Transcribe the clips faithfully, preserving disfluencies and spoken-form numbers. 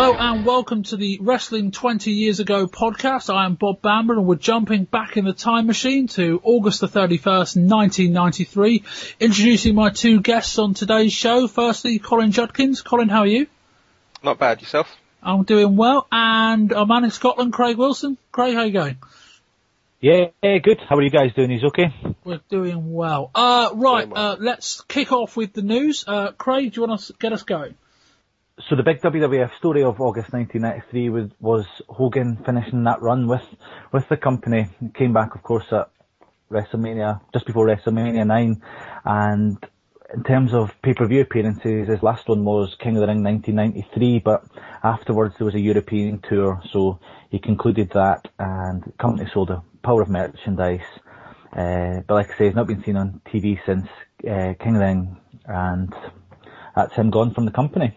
Hello and welcome to the Wrestling twenty Years Ago podcast. I am Bob Bamber and we're jumping back in the time machine to August the thirty-first, nineteen ninety-three. Introducing my two guests on today's show. Firstly, Colin Judkins. Colin, how are you? Not bad, yourself? I'm doing well. And our man in Scotland, Craig Wilson. Craig, how are you going? Yeah, yeah, good. How are you guys doing? He's okay? We're doing well. Uh, right, doing well. Uh, let's kick off with the news. Uh, Craig, do you want to get us going? So the big W W F story of August nineteen ninety-three was, was Hogan finishing that run with, with the company. He came back, of course, at WrestleMania, just before WrestleMania nine. And in terms of pay-per-view appearances, his last one was King of the Ring nineteen ninety-three, but afterwards there was a European tour, so he concluded that, and the company sold a pile of merchandise. Uh, but like I say, he's not been seen on T V since uh, King of the Ring, and that's him gone from the company.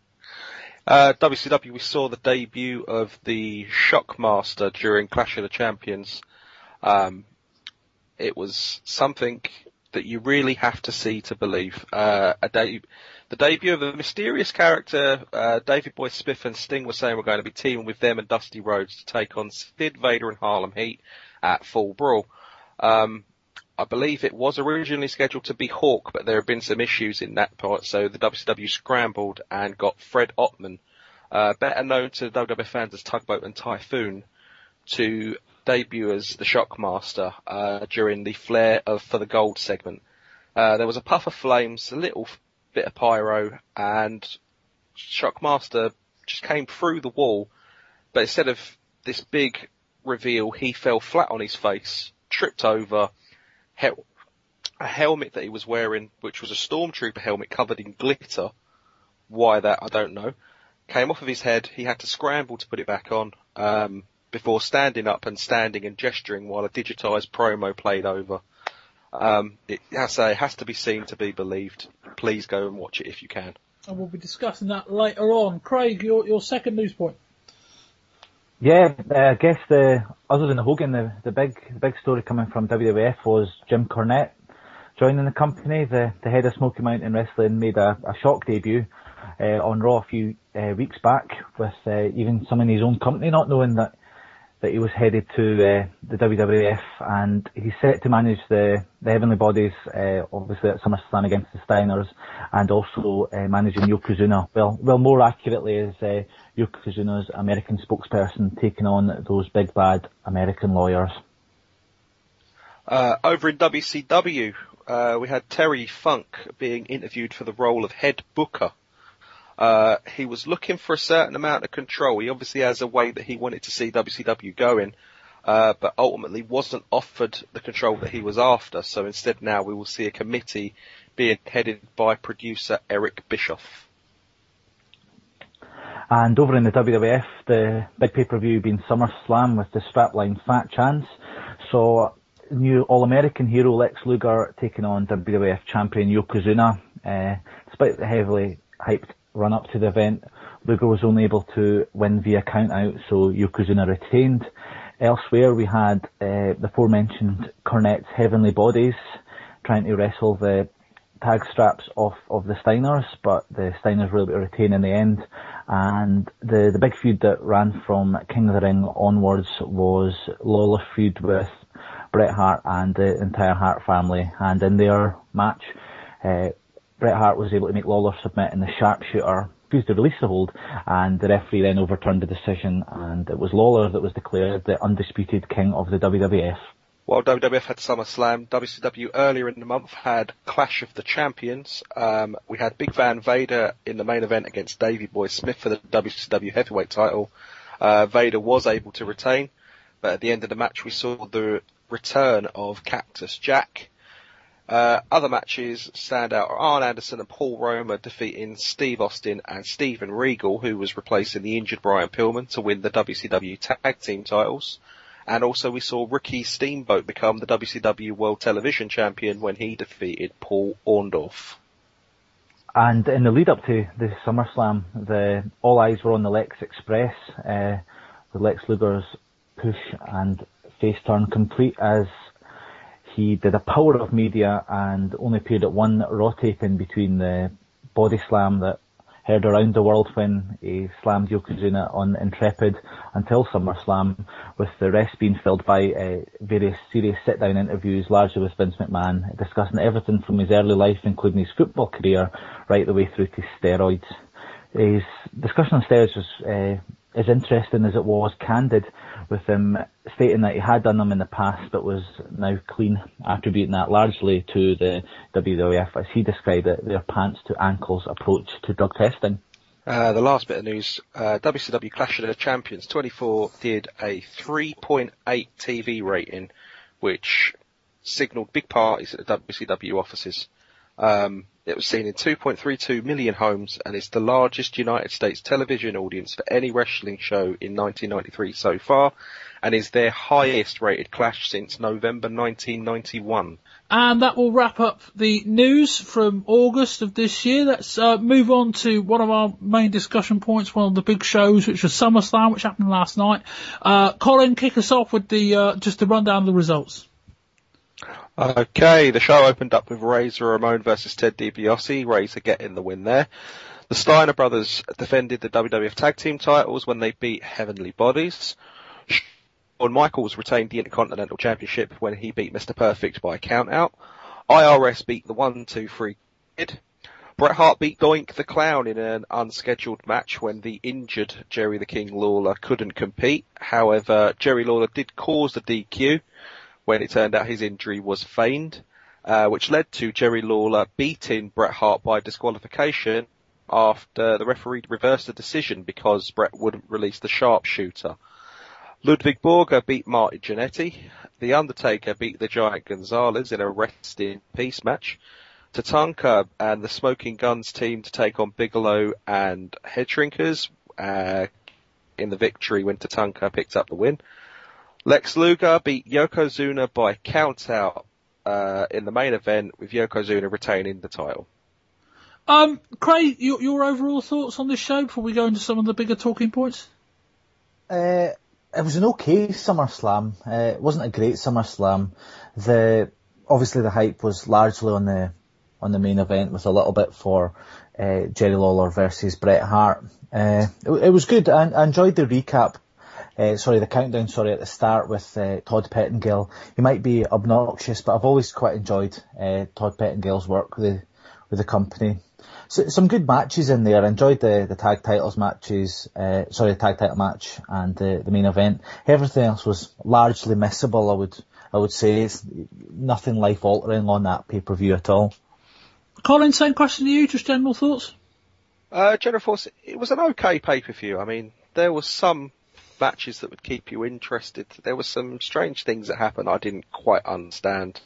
Uh, W C W, we saw the debut of the Shockmaster during Clash of the Champions. Um, it was something that you really have to see to believe. Uh, a de- the debut of a mysterious character, uh, David Boy Smith and Sting were saying we're going to be teaming with them and Dusty Rhodes to take on Sid, Vader and Harlem Heat at Full Brawl. Um, I believe it was originally scheduled to be Hawk, but there have been some issues in that part, so the W C W scrambled and got Fred Ottman, uh, better known to W W F fans as Tugboat and Typhoon, to debut as the Shockmaster uh, during the Flair of for the Gold segment. Uh, there was a puff of flames, a little bit of pyro, and Shockmaster just came through the wall, but instead of this big reveal, he fell flat on his face, tripped over, Hel- a helmet that he was wearing, which was a Stormtrooper helmet covered in glitter. Why that, I don't know. Came off of his head. He had to scramble to put it back on, um, before standing up and standing and gesturing while a digitized promo played over. Um, it, I say, it has to be seen to be believed. Please go and watch it if you can. And we'll be discussing that later on. Craig, your, your second news point. Yeah, uh, I guess the other than the Hogan, the, the big the big story coming from W W F was Jim Cornette joining the company. The the head of Smoky Mountain Wrestling made a, a shock debut uh, on Raw a few uh, weeks back, with uh, even some in his own company not knowing that that he was headed to uh, the W W F, and he's set to manage the, the Heavenly Bodies, uh, obviously at SummerSlam against the Steiners, and also uh, managing Yokozuna. Well, well, more accurately is uh, Yokozuna's American spokesperson taking on those big bad American lawyers. Uh, over in W C W, uh, we had Terry Funk being interviewed for the role of head booker. Uh, he was looking for a certain amount of control. He obviously has a way that he wanted to see W C W going, uh, but ultimately wasn't offered the control that he was after. So instead now we will see a committee being headed by producer Eric Bischoff. And over in the W W F, the big pay-per-view being SummerSlam with the strapline Fat Chance. So new All-American hero Lex Luger taking on W W F champion Yokozuna. Uh, despite the heavily hyped run up to the event, Luger was only able to win via count out, so Yokozuna retained. Elsewhere we had uh, the aforementioned Cornette's Heavenly Bodies trying to wrestle the tag straps off of the Steiners, but the Steiners were able to retain in the end. And the, the big feud that ran from King of the Ring onwards was Lawler's feud with Bret Hart and the entire Hart family, and in their match, uh, Bret Hart was able to make Lawler submit in the sharpshooter, refused to release the hold, and the referee then overturned the decision, and it was Lawler that was declared the undisputed king of the W W F. While W W F had SummerSlam, W C W earlier in the month had Clash of the Champions. Um, we had Big Van Vader in the main event against Davey Boy Smith for the W C W heavyweight title. Uh, Vader was able to retain, but at the end of the match we saw the return of Cactus Jack. Uh, other matches stand out are Arn Anderson and Paul Roma defeating Steve Austin and Steven Regal, who was replacing the injured Brian Pillman to win the W C W tag team titles. And also we saw Ricky Steamboat become the W C W World Television Champion when he defeated Paul Orndorff. And in the lead up to the SummerSlam, the all eyes were on the Lex Express, uh, with Lex Luger's push and face turn complete as he did a power of media and only appeared at one Raw taping between the body slam that heard around the world when he slammed Yokozuna on Intrepid until SummerSlam, with the rest being filled by uh, various serious sit-down interviews, largely with Vince McMahon, discussing everything from his early life, including his football career, right the way through to steroids. His discussion on steroids was uh, as interesting as it was candid, with him stating that he had done them in the past but was now clean, attributing that largely to the W W F, as he described it, their pants to ankles approach to drug testing. Uh, the last bit of news, uh, W C W Clash of the Champions twenty-four did a three point eight T V rating, which signalled big parties at the W C W offices. Um, it was seen in two point three two million homes and is the largest United States television audience for any wrestling show in nineteen ninety-three so far, and is their highest rated clash since November nineteen ninety-one. And that will wrap up the news from August of this year. Let's uh, move on to one of our main discussion points, one of the big shows, which was SummerSlam, which happened last night. Uh, Colin, kick us off with the uh, just to run down the results. Okay, the show opened up with Razor Ramon versus Ted DiBiase. Razor getting the win there. The Steiner brothers defended the W W F Tag Team titles when they beat Heavenly Bodies. Shawn Michaels retained the Intercontinental Championship when he beat Mister Perfect by a count-out. I R S beat the one two three Kid. Bret Hart beat Doink the Clown in an unscheduled match when the injured Jerry the King Lawler couldn't compete. However, Jerry Lawler did cause the D Q when it turned out his injury was feigned, uh, which led to Jerry Lawler beating Bret Hart by disqualification after the referee reversed the decision because Bret wouldn't release the sharpshooter. Ludwig Borger beat Marty Jannetty. The Undertaker beat the Giant Gonzalez in a rest in peace match. Tatanka and the Smoking Guns team to take on Bigelow and Headshrinkers uh, in the victory when Tatanka picked up the win. Lex Luger beat Yokozuna by count-out uh, in the main event, with Yokozuna retaining the title. Um, Craig, your, your overall thoughts on this show before we go into some of the bigger talking points? Uh, it was an okay SummerSlam. Uh, it wasn't a great SummerSlam. The obviously the hype was largely on the on the main event, with a little bit for uh, Jerry Lawler versus Bret Hart. Uh, it, it was good. I, I enjoyed the recap. Uh, sorry, the countdown, sorry, at the start with uh, Todd Pettengill. He might be obnoxious, but I've always quite enjoyed uh, Todd Pettengill's work with the, with the company. So, some good matches in there. I enjoyed the, the tag titles matches, uh, sorry, the tag title match and the, the main event. Everything else was largely missable, I would, I would say. It's nothing life altering on that pay-per-view at all. Colin, same question to you, just general thoughts? Uh, general thoughts, it was an okay pay-per-view. I mean, there was some matches that would keep you interested. There were some strange things that happened I didn't quite understand.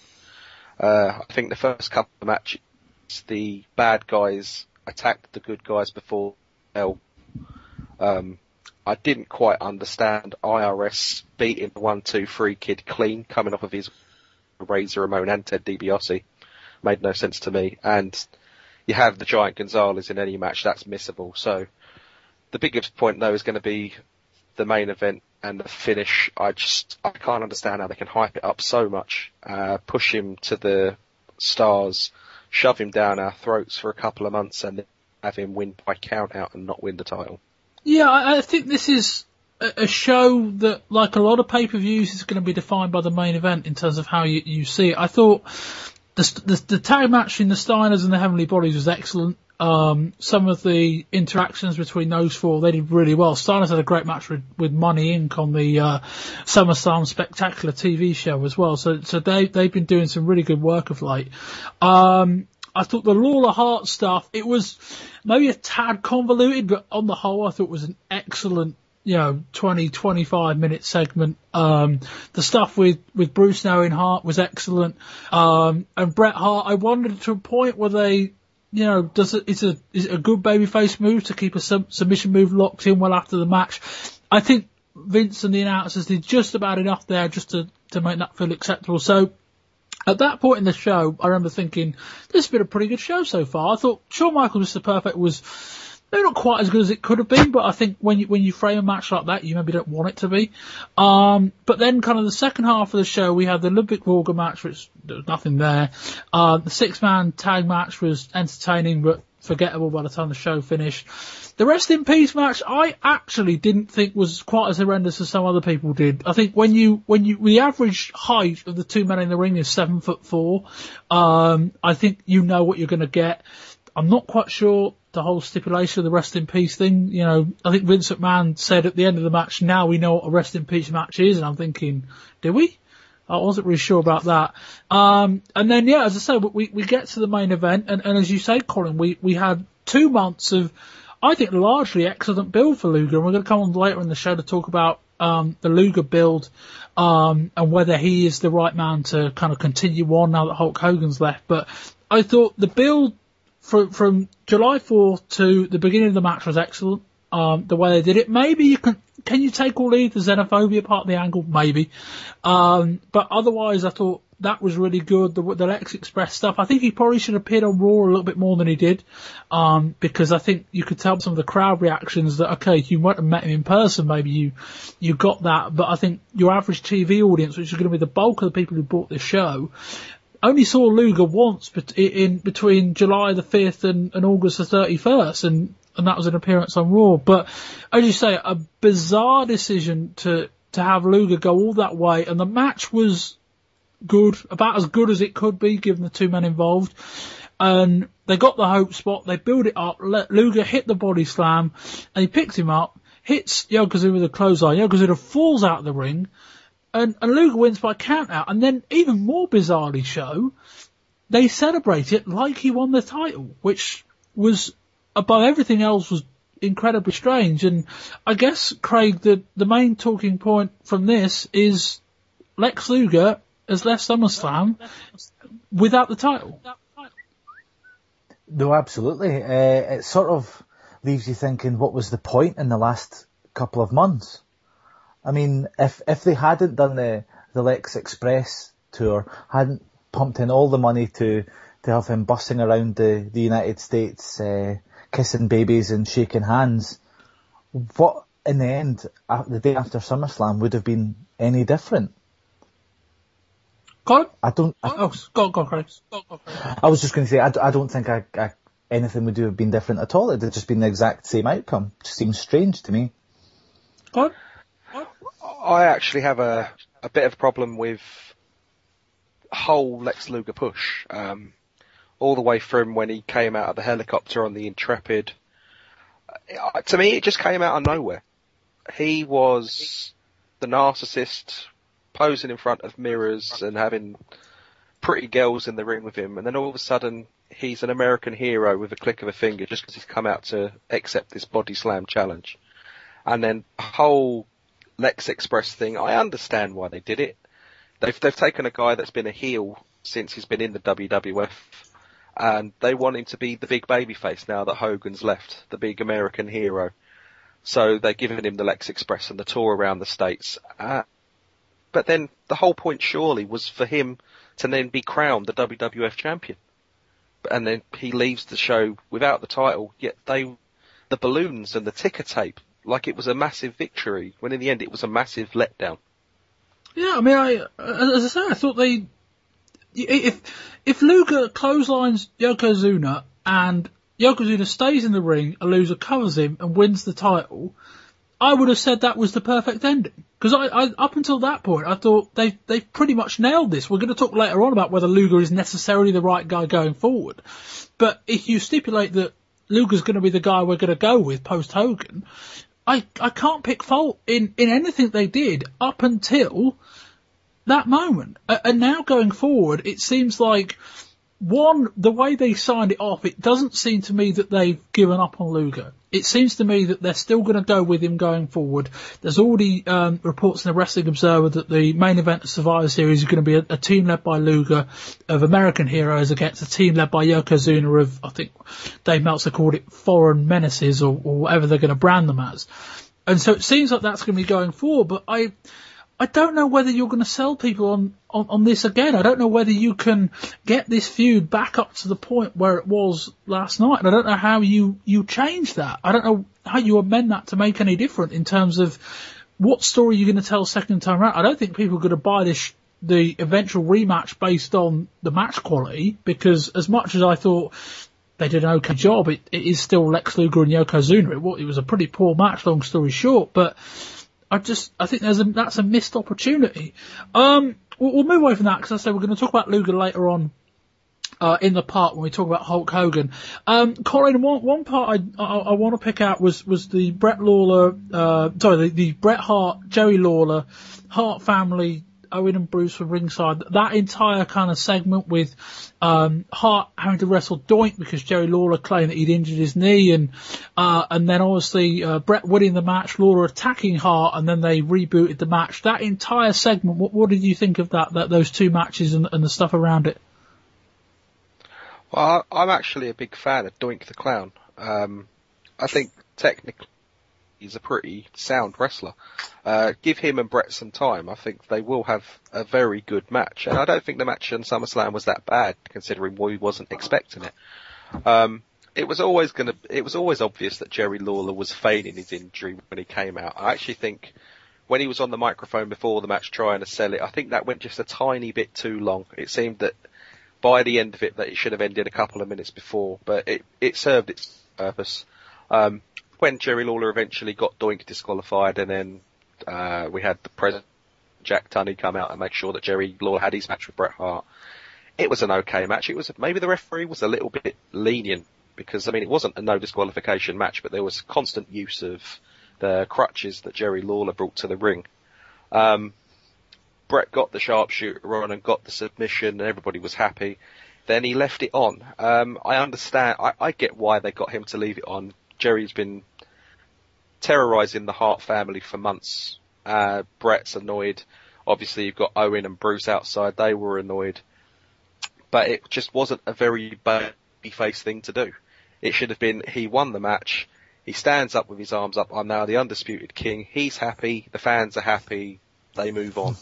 Uh, I think the first couple of matches, the bad guys attacked the good guys before hell. Um, I didn't quite understand I R S beating the one two three Kid clean, coming off of his Razor Ramon and Ted DiBiase. Made no sense to me. And you have the Giant Gonzalez in any match, that's missable. So the biggest point though is going to be the main event and the finish. I just, I can't understand how they can hype it up so much, uh, push him to the stars, shove him down our throats for a couple of months and then have him win by count out and not win the title. Yeah, I, I think this is a, a show that, like a lot of pay-per-views, is going to be defined by the main event in terms of how you, you see it. I thought the, the, the tag match in the Steiners and the Heavenly Bodies was excellent. Um, some of the interactions between those four, they did really well. Steiners had a great match with, with Money Incorporated on the, uh, SummerSlam Spectacular T V show as well. So, so they, they've been doing some really good work of late. Um, I thought the Lawler Hart stuff, it was maybe a tad convoluted, but on the whole, I thought it was an excellent, you know, twenty, twenty-five minute segment. Um, the stuff with, with Bruce now in Hart was excellent. Um, and Bret Hart, I wondered to a point where they, you know, does it, is it, is it a good babyface move to keep a sub, submission move locked in well after the match? I think Vince and the announcers did just about enough there just to, to make that feel acceptable. So at that point in the show, I remember thinking, this has been a pretty good show so far. I thought Shawn Michaels Mister Perfect was maybe not quite as good as it could have been, but I think when you, when you frame a match like that, you maybe don't want it to be. Um, but then kind of the second half of the show, we had the Ludwig Borger match, which there was nothing there. Uh, the six man tag match was entertaining, but forgettable by the time the show finished. The Rest in Peace match, I actually didn't think was quite as horrendous as some other people did. I think when you, when you, the average height of the two men in the ring is seven foot four. Um, I think you know what you're going to get. I'm not quite sure the whole stipulation of the Rest in Peace thing. You know, I think Vince McMahon said at the end of the match, now we know what a Rest in Peace match is. And I'm thinking, did we? I wasn't really sure about that. Um, and then, yeah, as I say, we, we get to the main event. And, and as you say, Colin, we, we had two months of, I think, largely excellent build for Luger. And we're going to come on later in the show to talk about, um, the Luger build, um, and whether he is the right man to kind of continue on now that Hulk Hogan's left. But I thought the build from, from July fourth to the beginning of the match was excellent. Um, the way they did it. Maybe you can, can you take or leave the xenophobia part of the angle? Maybe. Um, but otherwise I thought that was really good. The, the Lex Express stuff. I think he probably should have appeared on Raw a little bit more than he did. Um, because I think you could tell some of the crowd reactions that, okay, if you went and met him in person, maybe you, you got that. But I think your average T V audience, which is going to be the bulk of the people who bought this show, only saw Luger once in between July the fifth and, and August the thirty-first. And, and that was an appearance on Raw. But as you say, a bizarre decision to, to have Luger go all that way. And the match was good, about as good as it could be given the two men involved. And they got the hope spot, they build it up, let Luger hit the body slam, and he picks him up, hits Yokozuna with a clothesline. Yokozuna falls out of the ring, and, and Luger wins by count out. And then, even more bizarrely so, they celebrate it like he won the title, which was, above everything else, was incredibly strange. And I guess, Craig, the, the main talking point from this is Lex Luger has left SummerSlam without the title. No, absolutely. Uh, it sort of leaves you thinking, what was the point in the last couple of months? I mean, if if they hadn't done the, the Lex Express tour, hadn't pumped in all the money to, to have him bussing around the, the United States, uh, kissing babies and shaking hands, what, in the end, uh, the day after SummerSlam would have been any different? Colin? I don't. I, oh, go, go, Chris. Go, go, Chris. I was just going to say, I, I don't think I, I, anything would have been different at all. It would have just been the exact same outcome. It just seems strange to me. Colin? I actually have a, a bit of a problem with whole Lex Luger push. Um, all the way from when he came out of the helicopter on the Intrepid. Uh, to me, it just came out of nowhere. He was the narcissist, posing in front of mirrors and having pretty girls in the ring with him, and then all of a sudden he's an American hero with a click of a finger just because he's come out to accept this body slam challenge. And then the whole Lex Express thing, I understand why they did it. They've they've taken a guy that's been a heel since he's been in the W W F, and they want him to be the big babyface now that Hogan's left, the big American hero. So they're giving him the Lex Express and the tour around the States. Uh, But then the whole point surely was for him to then be crowned the W W F champion. And then he leaves the show without the title, yet they, the balloons and the ticker tape, like it was a massive victory, when in the end it was a massive letdown. Yeah, I mean, I, as I say, I thought they, if, if Luger clotheslines Yokozuna and Yokozuna stays in the ring and Luger covers him and wins the title, I would have said that was the perfect ending. Because I, I, up until that point, I thought they they've pretty much nailed this. We're going to talk later on about whether Luger is necessarily the right guy going forward. But if you stipulate that Luger's going to be the guy we're going to go with post Hogan, I I can't pick fault in, in anything they did up until that moment. And now going forward, it seems like, one, the way they signed it off, it doesn't seem to me that they've given up on Luger. It seems to me that they're still going to go with him going forward. There's already um, reports in the Wrestling Observer that the main event of Survivor Series is going to be a, a team led by Luger of American heroes against a team led by Yokozuna of, I think Dave Meltzer called it foreign menaces, or, or whatever they're going to brand them as. And so it seems like that's going to be going forward, but I... I don't know whether you're going to sell people on, on, on this again. I don't know whether you can get this feud back up to the point where it was last night. And I don't know how you, you change that. I don't know how you amend that to make any different in terms of what story you're going to tell second time around. I don't think people are going to buy this, the eventual rematch based on the match quality, because as much as I thought they did an okay job. It, it is still Lex Luger and Yokozuna. It, it was a pretty poor match, long story short, but I just, I think there's a, that's a missed opportunity. Um, we'll, we'll move away from that because I say we're going to talk about Luger later on. Uh, in the part when we talk about Hulk Hogan. Um, Colin, one, one part I, I, I want to pick out was, was the Bret Lawler, uh, sorry, the, the Bret Hart, Jerry Lawler, Hart family, Owen and Bruce from ringside. That entire kind of segment with, um, Hart having to wrestle Doink because Jerry Lawler claimed that he'd injured his knee and, uh, and then obviously, uh, Bret winning the match, Lawler attacking Hart and then they rebooted the match. That entire segment, what, what did you think of that, that, those two matches and, and the stuff around it? Well, I'm actually a big fan of Doink the Clown. Um, I think technically he's a pretty sound wrestler. Uh, give him and Bret some time. I think they will have a very good match. And I don't think the match on SummerSlam was that bad, considering we wasn't expecting it. Um, it was always gonna, it was always obvious that Jerry Lawler was feigning his injury when he came out. I actually think when he was on the microphone before the match trying to sell it, I think that went just a tiny bit too long. It seemed that by the end of it that it should have ended a couple of minutes before, but it, it served its purpose. Um, when Jerry Lawler eventually got Doink disqualified and then, uh, we had the president, Jack Tunney, come out and make sure that Jerry Lawler had his match with Bret Hart, it was an okay match. It was, maybe the referee was a little bit lenient because, I mean, it wasn't a no disqualification match, but there was constant use of the crutches that Jerry Lawler brought to the ring. Um, Bret got the sharpshooter on and got the submission and everybody was happy. Then he left it on. Um, I understand, I, I get why they got him to leave it on. Jerry's been terrorising the Hart family for months. Uh, Bret's annoyed. Obviously you've got Owen and Bruce outside, they were annoyed. But it just wasn't a very baby-faced thing to do. It should have been, he won the match, he stands up with his arms up, I'm now the undisputed king, he's happy, the fans are happy, they move on.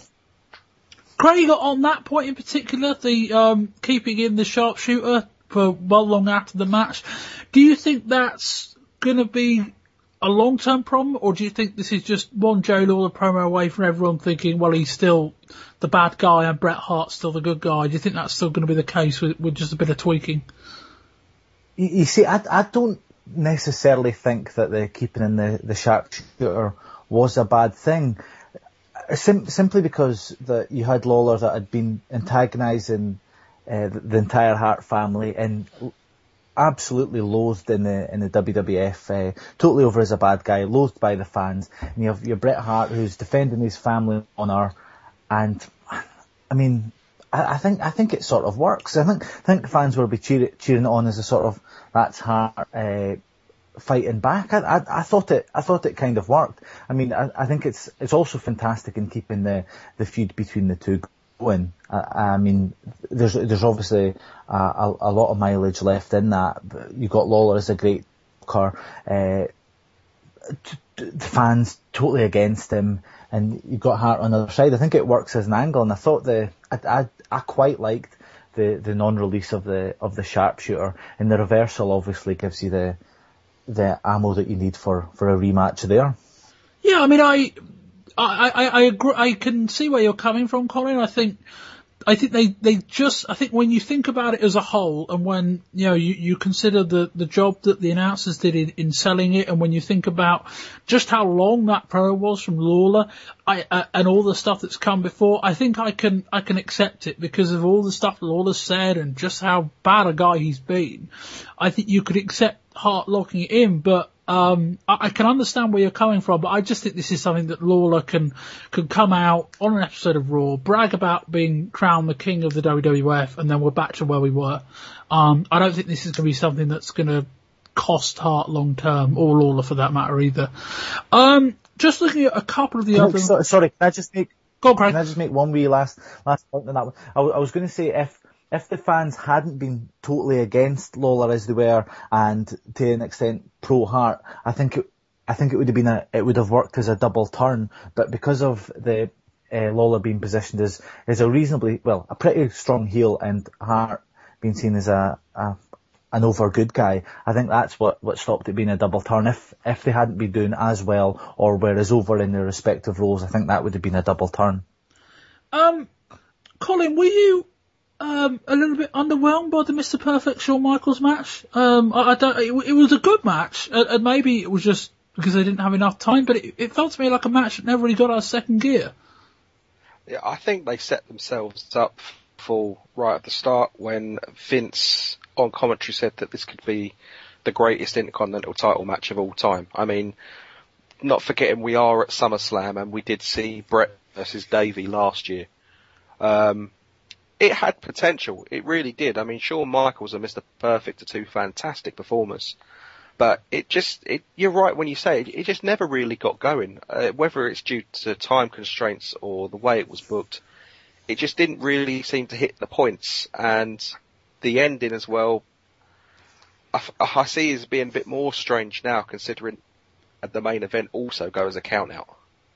Craig, on that point in particular, the um, keeping in the sharpshooter for well long after the match, do you think that's going to be a long-term problem, or do you think this is just one Jerry Lawler promo away from everyone thinking, well, he's still the bad guy and Bret Hart's still the good guy? Do you think that's still going to be the case with, with just a bit of tweaking? You, you see, I, I don't necessarily think that the keeping in the, the sharpshooter was a bad thing. Sim- simply because that you had Lawler that had been antagonising uh, the, the entire Hart family and absolutely loathed in the in the W W F, uh, totally over as a bad guy, loathed by the fans. And you have your Bret Hart who's defending his family honour, and I mean, I, I think I think it sort of works. I think I think fans will be cheer, cheering it on as a sort of that's Hart. Uh, fighting back. I, I, I thought it, I thought it kind of worked. I mean, I, I think it's, it's also fantastic in keeping the, the feud between the two going. I, I mean, there's, there's obviously a, a, a lot of mileage left in that. You've got Lawler as a great talker, uh, t- t- the fans totally against him, and you've got Hart on the other side. I think it works as an angle, and I thought the, I, I, I quite liked the, the non-release of the, of the sharpshooter, and the reversal obviously gives you the, the ammo that you need for, for a rematch there. Yeah, I mean, I, I, I, I agree, I can see where you're coming from, Colin. I think, I think they, they just, I think when you think about it as a whole and when, you know, you, you consider the, the job that the announcers did in, in selling it, and when you think about just how long that promo was from Lawler, I, uh, and all the stuff that's come before, I think I can, I can accept it because of all the stuff Lawler said and just how bad a guy he's been. I think you could accept Hart locking it in, but um I, I can understand where you're coming from, but I just think this is something that Lawler can can come out on an episode of Raw, brag about being crowned the king of the W W F, and then we're back to where we were. Um I don't think this is going to be something that's going to cost Hart long term, or Lawler for that matter either. Um just looking at a couple of the can other... I, so, sorry, can I just make Go on, Craig. Can I just make one wee last last point on that one? I, w- I was going to say if If the fans hadn't been totally against Lawler as they were, and to an extent pro Hart, I think it, I think it would have been a, it would have worked as a double turn. But because of the uh, Lawler being positioned as as a reasonably, well, a pretty strong heel, and Hart being seen as a, a an over good guy, I think that's what, what stopped it being a double turn. If if they hadn't been doing as well or were as over in their respective roles, I think that would have been a double turn. Um, Colin, were you? um, a little bit underwhelmed by the Mister Perfect Shawn Michaels match. Um, I, I don't. It, it was a good match, and, and maybe it was just because they didn't have enough time. But it, it felt to me like a match that never really got out of second gear. Yeah, I think they set themselves up for right at the start when Vince on commentary said that this could be the greatest Intercontinental title match of all time. I mean, not forgetting we are at SummerSlam and we did see Brett versus Davey last year. Um, it had potential. It really did. I mean, Shawn Michaels and Mister Perfect are two fantastic performers. But it just, it, you're right when you say it, it just never really got going. Uh, whether it's due to time constraints or the way it was booked, it just didn't really seem to hit the points. And the ending as well, I, I see as being a bit more strange now, considering the main event also goes a count out.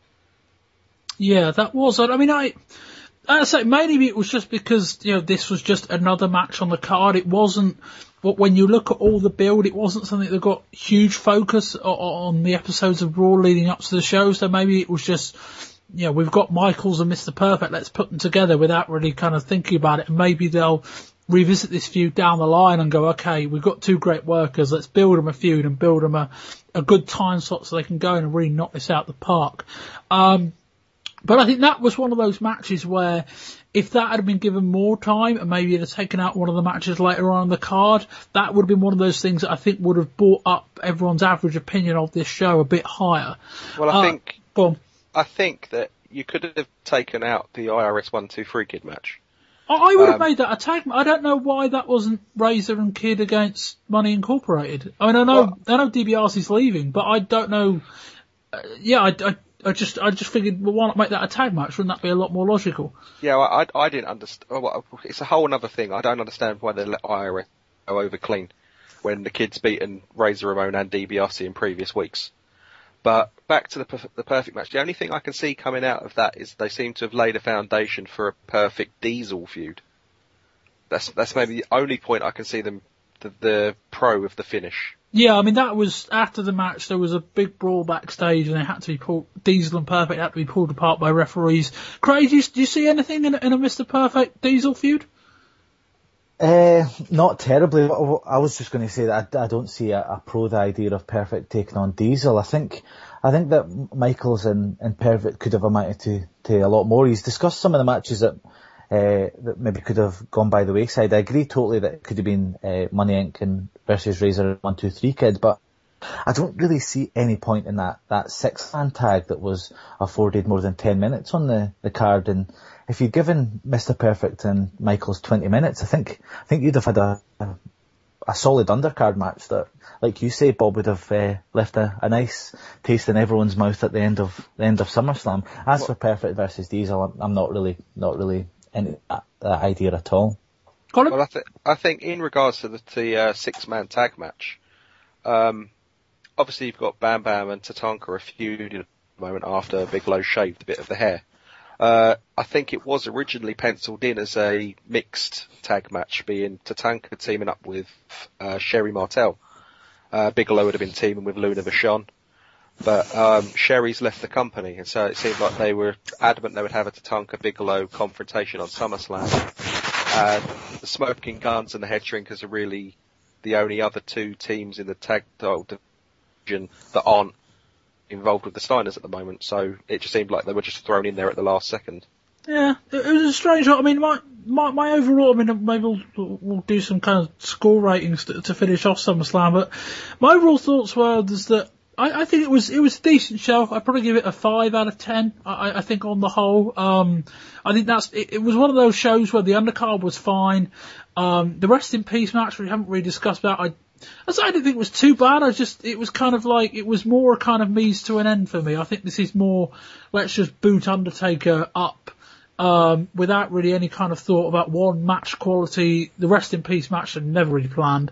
Yeah, that was. I mean, I, I say maybe it was just because you know this was just another match on the card. It wasn't. But when you look at all the build, it wasn't something that got huge focus on the episodes of Raw leading up to the show. So maybe it was just, you know, we've got Michaels and Mister Perfect. Let's put them together without really kind of thinking about it. And maybe they'll revisit this feud down the line and go, okay, we've got two great workers. Let's build them a feud and build them a, a good time slot so they can go in and really knock this out the park. Um, but I think that was one of those matches where if that had been given more time and maybe it had taken out one of the matches later on in the card, that would have been one of those things that I think would have brought up everyone's average opinion of this show a bit higher. Well, I uh, think, go on. I think that you could have taken out the I R S one two three Kid match. I would have um, made that a tag. I don't know why that wasn't Razor and Kid against Money Incorporated. I mean, I know, well, I know DiBiase's leaving, but I don't know. Uh, yeah, I, I, I just, I just figured, well, why not make that a tag match? Wouldn't that be a lot more logical? Yeah, well, I, I didn't understand. Well, it's a whole other thing. I don't understand why they let I R S go over clean when the Kid's beaten Razor Ramon and DiBiase in previous weeks. But back to the, the perfect match. The only thing I can see coming out of that is they seem to have laid a foundation for a perfect Diesel feud. That's that's maybe the only point I can see them the, the pro of the finish. Yeah, I mean that was after the match. There was a big brawl backstage, and they had to be pulled. Diesel and Perfect had to be pulled apart by referees. Craig, do you, do you see anything in a, in a Mister Perfect Diesel feud? Uh, not terribly. I was just going to say that I, I don't see a, a pro the idea of Perfect taking on Diesel. I think I think that Michaels and, and Perfect could have amounted to, to a lot more. He's discussed some of the matches that uh, that maybe could have gone by the wayside. I agree totally that it could have been uh, Money Incorporated and versus Razor one two three Kid, but I don't really see any point in that, that six-man tag that was afforded more than ten minutes on the, the card. And if you'd given Mister Perfect and Michaels twenty minutes, I think I think you'd have had a, a, a solid undercard match that, like you say, Bob, would have uh, left a, a nice taste in everyone's mouth at the end of the end of SummerSlam. As well, for Perfect versus Diesel, I'm, I'm not really not really into that, that idea at all. Colin? Well, I, th- I think in regards to the, the uh, six-man tag match, um, obviously you've got Bam Bam and Tatanka are feuding at the moment after Bigelow shaved a bit of the hair. Uh, I think it was originally penciled in as a mixed tag match, being Tatanka teaming up with uh, Sherry Martel. Uh, Bigelow would have been teaming with Luna Vachon. But um, Sherry's left the company, and so it seemed like they were adamant they would have a Tatanka Bigelow confrontation on SummerSlam. And the Smoking Guns and the Head Shrinkers are really the only other two teams in the tag title division that aren't involved with the Steiners at the moment, so it just seemed like they were just thrown in there at the last second. Yeah, it was a strange. I mean, my my, my overall. I mean, maybe we'll, we'll do some kind of score ratings to, to finish off SummerSlam, but my overall thoughts were is that I, I think it was it was a decent show. I'd probably give it a five out of ten. I, I think on the whole, um, I think that's it, it was one of those shows where the undercard was fine. Um, the Rest in Peace match, we haven't really discussed about. I I didn't think it was too bad. I just, it was kind of like, it was more a kind of means to an end for me. I think this is more, let's just boot Undertaker up, um, without really any kind of thought about one match quality. The Rest in Peace match I never really planned.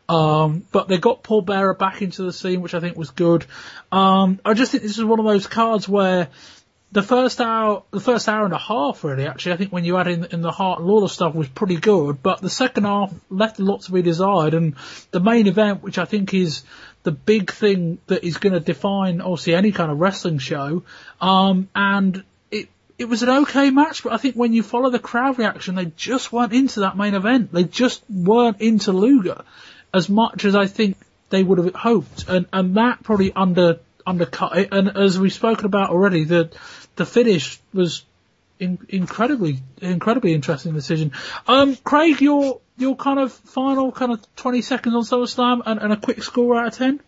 Um, but they got Paul Bearer back into the scene, which I think was good. Um, I just think this is one of those cards where the first hour, the first hour and a half, really, actually, I think when you add in, in the Hart and Lawler stuff was pretty good, but the second half left a lot to be desired, and the main event, which I think is the big thing that is going to define, obviously, any kind of wrestling show, um, and it, it was an okay match, but I think when you follow the crowd reaction, they just weren't into that main event. They just weren't into Luger as much as I think they would have hoped, and and that probably under undercut it. And as we've spoken about already, the the finish was in, incredibly incredibly interesting decision. Um, Craig, your your kind of final kind of twenty seconds on SummerSlam and, and a quick score out of ten.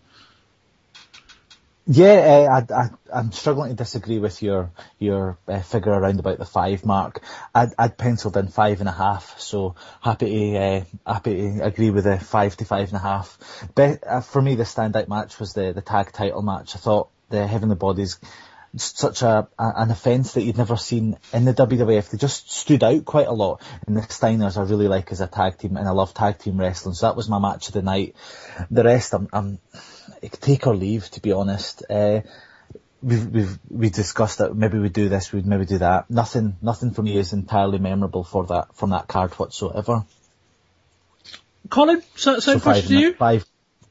Yeah, uh, I, I, I'm struggling to disagree with your your uh, figure around about the five mark. I'd, I'd penciled in five and a half, so happy to uh, happy to agree with the five to five and a half. But uh, for me, the standout match was the the tag title match. I thought the Heavenly Bodies, such a, a an offence that you'd never seen in the W W F. They just stood out quite a lot. And the Steiners I really like as a tag team, and I love tag team wrestling. So that was my match of the night. The rest, I'm. I'm take or leave, to be honest. Uh, we've, we've, we discussed that maybe we do this, we'd maybe do that. Nothing, nothing for me is entirely memorable for that, from that card whatsoever. Colin, so, same so question to you? Five.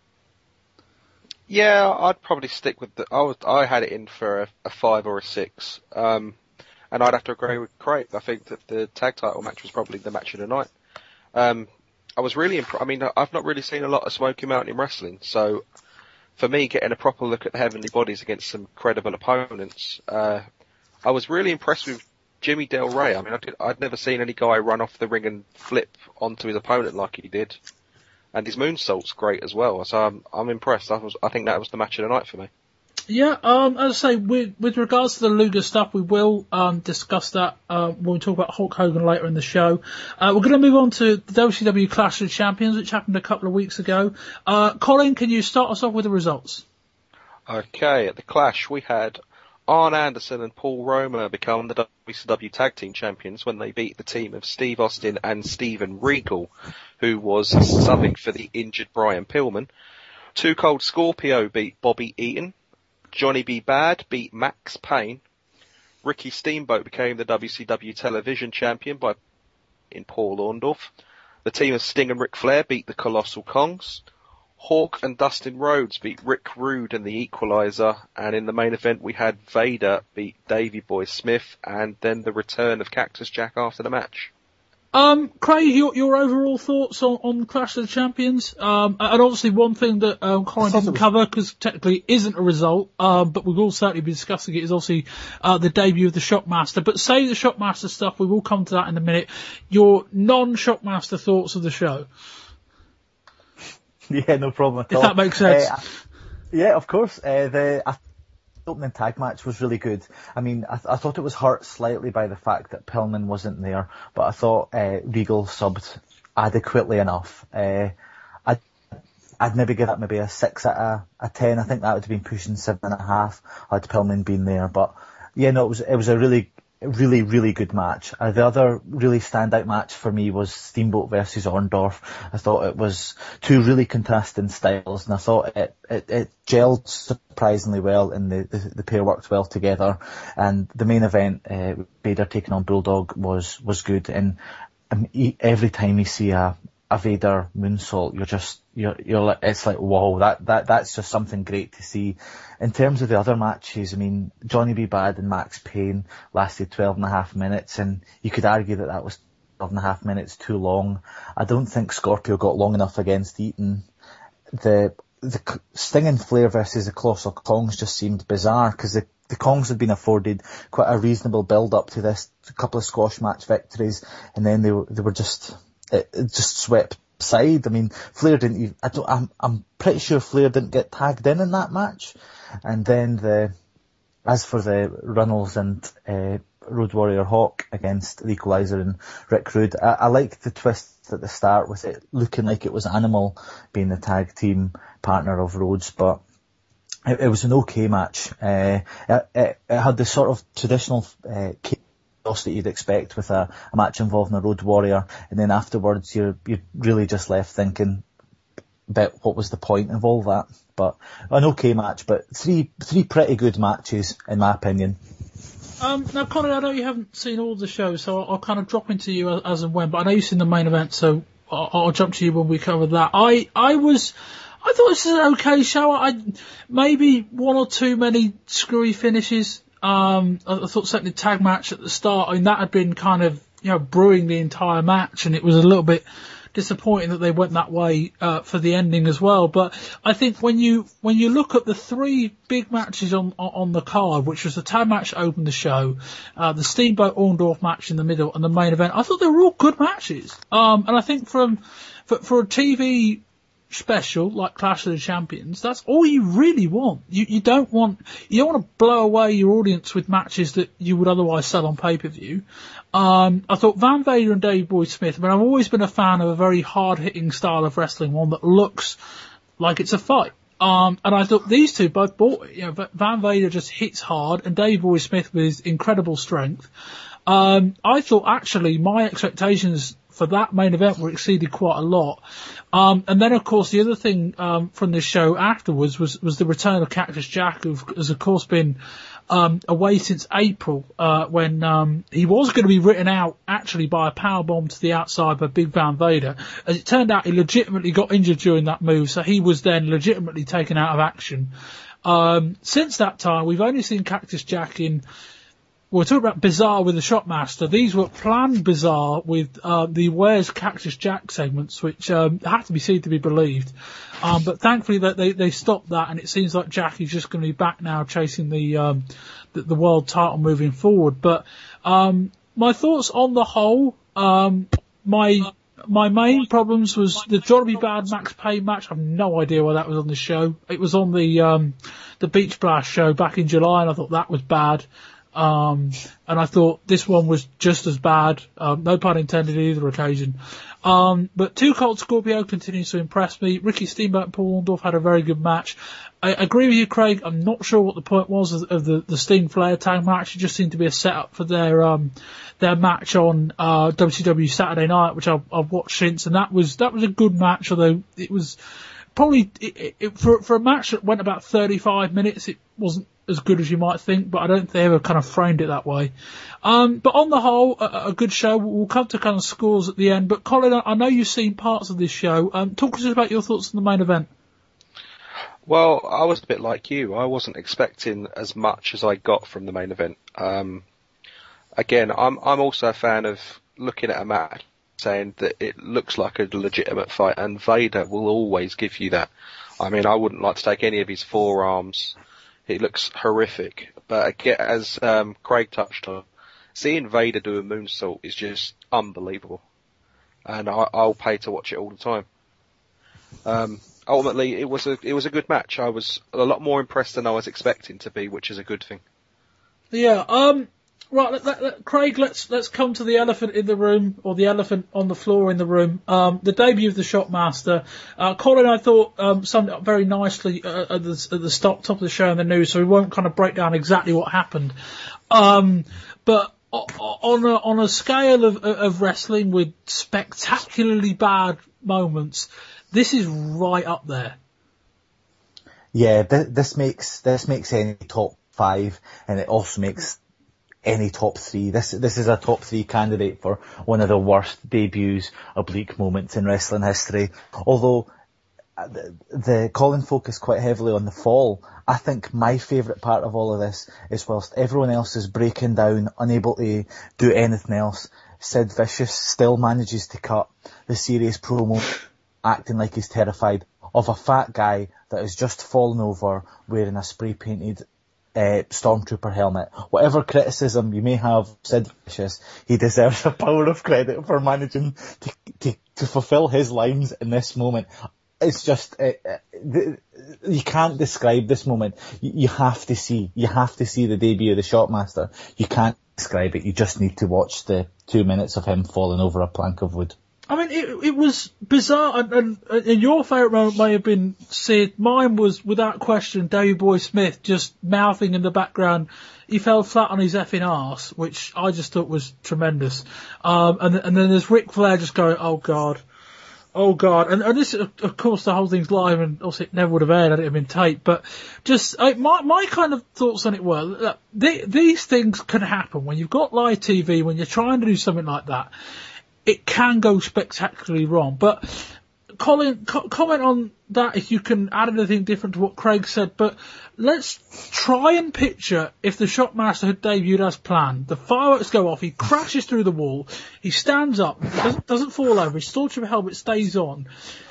Yeah, I'd probably stick with the, I was, I had it in for a, a five or a six. Um, and I'd have to agree with Craig. I think that the tag title match was probably the match of the night. Um, I was really impressed. I mean, I've not really seen a lot of Smoky Mountain in wrestling, so for me, getting a proper look at the Heavenly Bodies against some credible opponents, uh, I was really impressed with Jimmy Del Rey. I mean, I did, I'd never seen any guy run off the ring and flip onto his opponent like he did. And his moonsault's great as well, so I'm, I'm impressed. I, was, I think that was the match of the night for me. Yeah, um, as I say, with, with regards to the Luger stuff, we will um, discuss that uh, when we talk about Hulk Hogan later in the show. Uh, we're going to move on to the W C W Clash of Champions, which happened a couple of weeks ago. Uh, Colin, can you start us off with the results? Okay, at the Clash, we had Arn Anderson and Paul Roma become the W C W Tag Team Champions when they beat the team of Steve Austin and Steven Regal, who was subbing for the injured Brian Pillman. Too Cold Scorpio beat Bobby Eaton. Johnny B. Bad beat Max Payne. Ricky Steamboat became the W C W Television Champion by in Paul Orndorff. The team of Sting and Ric Flair beat the Colossal Kongs. Hawk and Dustin Rhodes beat Rick Rude and the Equalizer. And in the main event we had Vader beat Davey Boy Smith, and then the return of Cactus Jack after the match. Um, Craig, your, your overall thoughts on, on Clash of the Champions? Um, and obviously one thing that um, Colin didn't cover, because technically it isn't a result, um, but we will certainly be discussing it, is obviously uh, the debut of the Shockmaster. But say the Shockmaster stuff, we will come to that in a minute. Your non-Shockmaster thoughts of the show? Yeah, no problem at if all. If that makes sense. Uh, yeah, of course. Uh, the I, opening tag match was really good. I mean, I, I thought it was hurt slightly by the fact that Pillman wasn't there, but I thought uh, Regal subbed adequately enough. Uh, I'd, I'd maybe give that maybe a six out of a ten. I think that would have been pushing seven and a half had Pillman been there. But yeah, no, it was it was a really, really, really good match. Uh, the other really standout match for me was Steamboat versus Orndorff. I thought it was two really contrasting styles, and I thought it it, it gelled surprisingly well, and the, the the pair worked well together. And the main event, uh, Vader taking on Bulldog, was was good. And um, he, every time you see a a Vader moonsault, you're just you're you're like, it's like, wow, that that that's just something great to see. In terms of the other matches, I mean, Johnny B. Bad and Max Payne lasted twelve and a half minutes, and you could argue that that was twelve and a half minutes too long. I don't think Scorpio got long enough against Eaton. The the Sting and Flair versus the Colossal Kongs just seemed bizarre, because the the Kongs had been afforded quite a reasonable build up to this, a couple of squash match victories, and then they were they were just it, it just swept aside. I mean, Flair didn't even, I don't, I'm, I'm pretty sure Flair didn't get tagged in in that match. And then the, as for the Runnels and uh, Road Warrior Hawk against the Equalizer and Rick Rude, I, I liked the twist at the start with it looking like it was Animal being the tag team partner of Rhodes, but it, it was an okay match. Uh, it, it, it had the sort of traditional uh, that you'd expect with a, a match involving a Road Warrior, and then afterwards you're you're really just left thinking about what was the point of all that. But an okay match, but three three pretty good matches in my opinion. Um, now, Conor, I know you haven't seen all the shows, so I'll, I'll kind of drop into you as, as and when. But I know you've seen the main event, so I'll, I'll jump to you when we cover that. I I was. I thought this was an okay show. I maybe one or two many screwy finishes. Um, I, I thought certainly the tag match at the start, I mean, that had been kind of, you know, brewing the entire match, and it was a little bit disappointing that they went that way uh, for the ending as well. But I think when you when you look at the three big matches on on the card, which was the tag match that opened the show, uh, the Steamboat Orndorff match in the middle, and the main event, I thought they were all good matches. Um, and I think from for, for a T V special like Clash of the Champions, that's all you really want. You you don't want you don't want to blow away your audience with matches that you would otherwise sell on pay per view. Um, I thought Van Vader and Davey Boy Smith, I mean, I've always been a fan of a very hard-hitting style of wrestling, one that looks like it's a fight. Um, and I thought these two both bought it. You know, Van Vader just hits hard, and Davey Boy Smith with incredible strength. Um, I thought actually my expectations for that main event were exceeded quite a lot. Um, and then of course the other thing, um, from this show afterwards was, was the return of Cactus Jack, who has of course been, um, away since April, uh, when, um, he was going to be written out actually by a powerbomb to the outside by Big Van Vader. As it turned out, he legitimately got injured during that move, so he was then legitimately taken out of action. Um, since that time, we've only seen Cactus Jack in, we're talking about Bizarre with the Shotmaster. These were planned Bizarre with uh, the Where's Cactus Jack segments, which um, had to be seen to be believed. Um, but thankfully that they, they stopped that, and it seems like Jack is just going to be back now chasing the, um, the the world title moving forward. But um, my thoughts on the whole, um, my my main problems was the Johnny Bad Max Payne match. I have no idea why that was on the show. It was on the um, the Beach Blast show back in July, and I thought that was bad. Um, and I thought this one was just as bad. Um, no pun intended either occasion. Um, but Too Cold Scorpio continues to impress me. Ricky Steamboat and Paul Orndorff had a very good match. I agree with you, Craig. I'm not sure what the point was of, of the, the Sting Flair tag match. It just seemed to be a setup for their, um, their match on, uh, W C W Saturday Night, which I've, I've watched since. And that was, that was a good match, although it was probably, it, it, for, for a match that went about thirty-five minutes, it wasn't as good as you might think, but I don't think they ever kind of framed it that way. Um, but on the whole, a, a good show. We'll come to kind of scores at the end. But Colin, I know you've seen parts of this show. Um, talk to us about your thoughts on the main event. Well, I was a bit like you. I wasn't expecting as much as I got from the main event. Um, again, I'm I'm also a fan of looking at a match saying that it looks like a legitimate fight, and Vader will always give you that. I mean, I wouldn't like to take any of his forearms. It looks horrific. But again, as um, Craig touched on, seeing Vader do a moonsault is just unbelievable. And I, I'll pay to watch it all the time. Um, ultimately, it was a it was a good match. I was a lot more impressed than I was expecting to be, which is a good thing. Yeah. Um. Right, let, let, let, Craig. Let's let's come to the elephant in the room, or the elephant on the floor in the room. Um, the debut of the Shockmaster. Uh, Colin, I thought um, summed it up very nicely uh, at the at the stop, top of the show in the news, so we won't kind of break down exactly what happened. Um, but on a on a scale of of wrestling with spectacularly bad moments, this is right up there. Yeah, th- this makes this makes any top five, and it also makes any top three. This this is a top three candidate for one of the worst debuts, oblique moments in wrestling history. Although the, the Colin focused quite heavily on the fall, I think my favourite part of all of this is whilst everyone else is breaking down, unable to do anything else, Sid Vicious still manages to cut the serious promo, acting like he's terrified of a fat guy that has just fallen over wearing a spray painted Uh, Stormtrooper helmet. Whatever criticism you may have of Sid Vicious, he deserves a power of credit for managing to to, to fulfill his lines in this moment. It's just uh, uh, the, you can't describe this moment. You, you have to see. You have to see the debut of the Shockmaster. You can't describe it. You just need to watch the two minutes of him falling over a plank of wood. I mean, it, it was bizarre, and, and, and your favourite moment may have been Sid. Mine was, without question, Davey Boy Smith just mouthing in the background, he fell flat on his effing arse, which I just thought was tremendous. Um, and, and then there's Ric Flair just going, oh God, oh God. And, and this, of course, the whole thing's live, and also it never would have aired had it been taped, but just, I, my, my kind of thoughts on it were, that they, these things can happen when you've got live T V, when you're trying to do something like that. It can go spectacularly wrong. But Colin, co- comment on that if you can add anything different to what Craig said, but let's try and picture if the Shockmaster had debuted as planned. The fireworks go off, he crashes through the wall, he stands up, doesn't, doesn't fall over, his Stormtrooper helmet stays on.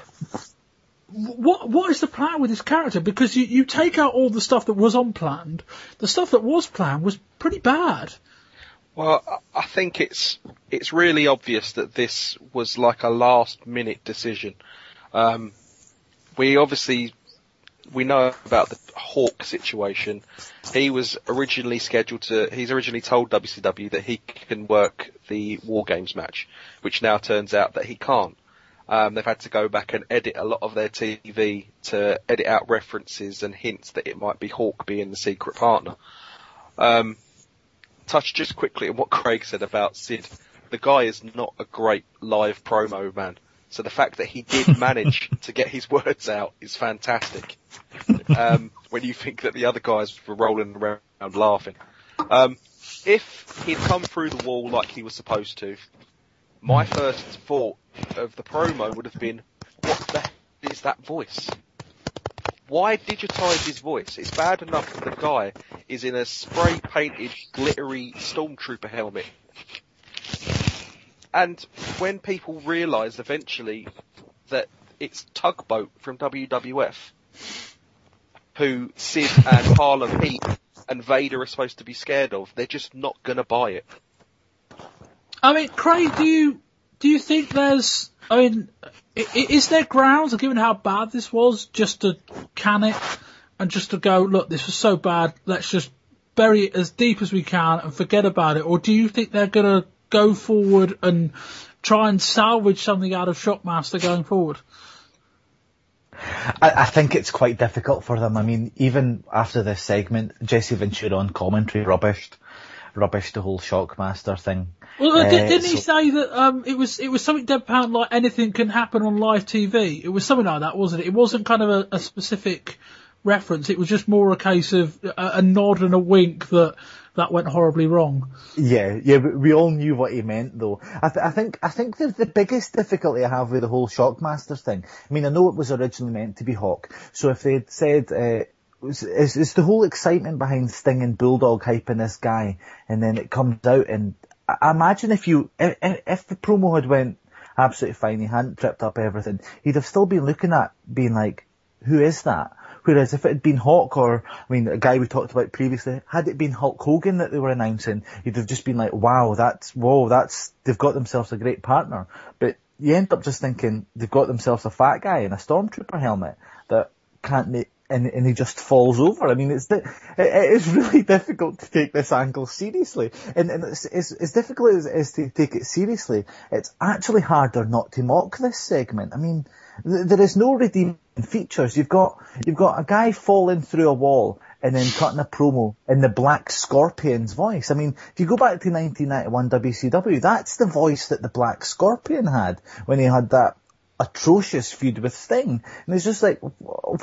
What What is the plan with this character? Because you, you take out all the stuff that was unplanned, the stuff that was planned was pretty bad. Well, I think it's it's really obvious that this was like a last minute decision. Um, we obviously we know about the Hawk situation. He was originally scheduled to. He's originally told W C W that he can work the War Games match, which now turns out that he can't. Um, they've had to go back and edit a lot of their T V to edit out references and hints that it might be Hawk being the secret partner. Um, touch just quickly on what Craig said about Sid. The guy is not a great live promo man. So the fact that he did manage to get his words out is fantastic. Um, when you think that the other guys were rolling around laughing. Um, if he'd come through the wall like he was supposed to, my first thought of the promo would have been, what the hell is that voice? Why digitise his voice? It's bad enough that the guy is in a spray-painted, glittery Stormtrooper helmet. And when people realise eventually that it's Tugboat from W W F, who Sid and Harlem Heat and Vader are supposed to be scared of, they're just not going to buy it. I mean, Craig, do you do you think there's, I mean, is there grounds, given how bad this was, just to can it and just to go, look, this was so bad, let's just bury it as deep as we can and forget about it? Or do you think they're going to go forward and try and salvage something out of Shockmaster going forward? I, I think it's quite difficult for them. I mean, even after this segment, Jesse Ventura on commentary rubbished, rubbished the whole Shockmaster thing. Well, uh, didn't so, he say that um, it was it was something deadpan like anything can happen on live T V? It was something like that, wasn't it? It wasn't kind of a, a specific reference. It was just more a case of a, a nod and a wink that that went horribly wrong. Yeah, yeah, we, we all knew what he meant, though. I, th- I think I think the, the biggest difficulty I have with the whole Shockmaster thing, I mean, I know it was originally meant to be Hawk, so if they'd said, uh, it's, it's, it's the whole excitement behind Sting and Bulldog hyping this guy, and then it comes out, and I, I imagine if you, if, if the promo had went absolutely fine, he hadn't tripped up everything, he'd have still been looking at, being like, who is that? Whereas if it had been Hawk, or, I mean, a guy we talked about previously, had it been Hulk Hogan that they were announcing, you'd have just been like, wow, that's, whoa, that's, they've got themselves a great partner. But you end up just thinking, they've got themselves a fat guy in a Stormtrooper helmet that can't make, and, and he just falls over. I mean, it's, the, it, it is really difficult to take this angle seriously. And, and it's, it's, as difficult as it is to take it seriously, it's actually harder not to mock this segment. I mean, th- there is no redeeming features. You've got, you've got a guy falling through a wall and then cutting a promo in the Black Scorpion's voice. I mean, if you go back to nineteen ninety-one W C W, that's the voice that the Black Scorpion had when he had that atrocious feud with Sting. And it's just like,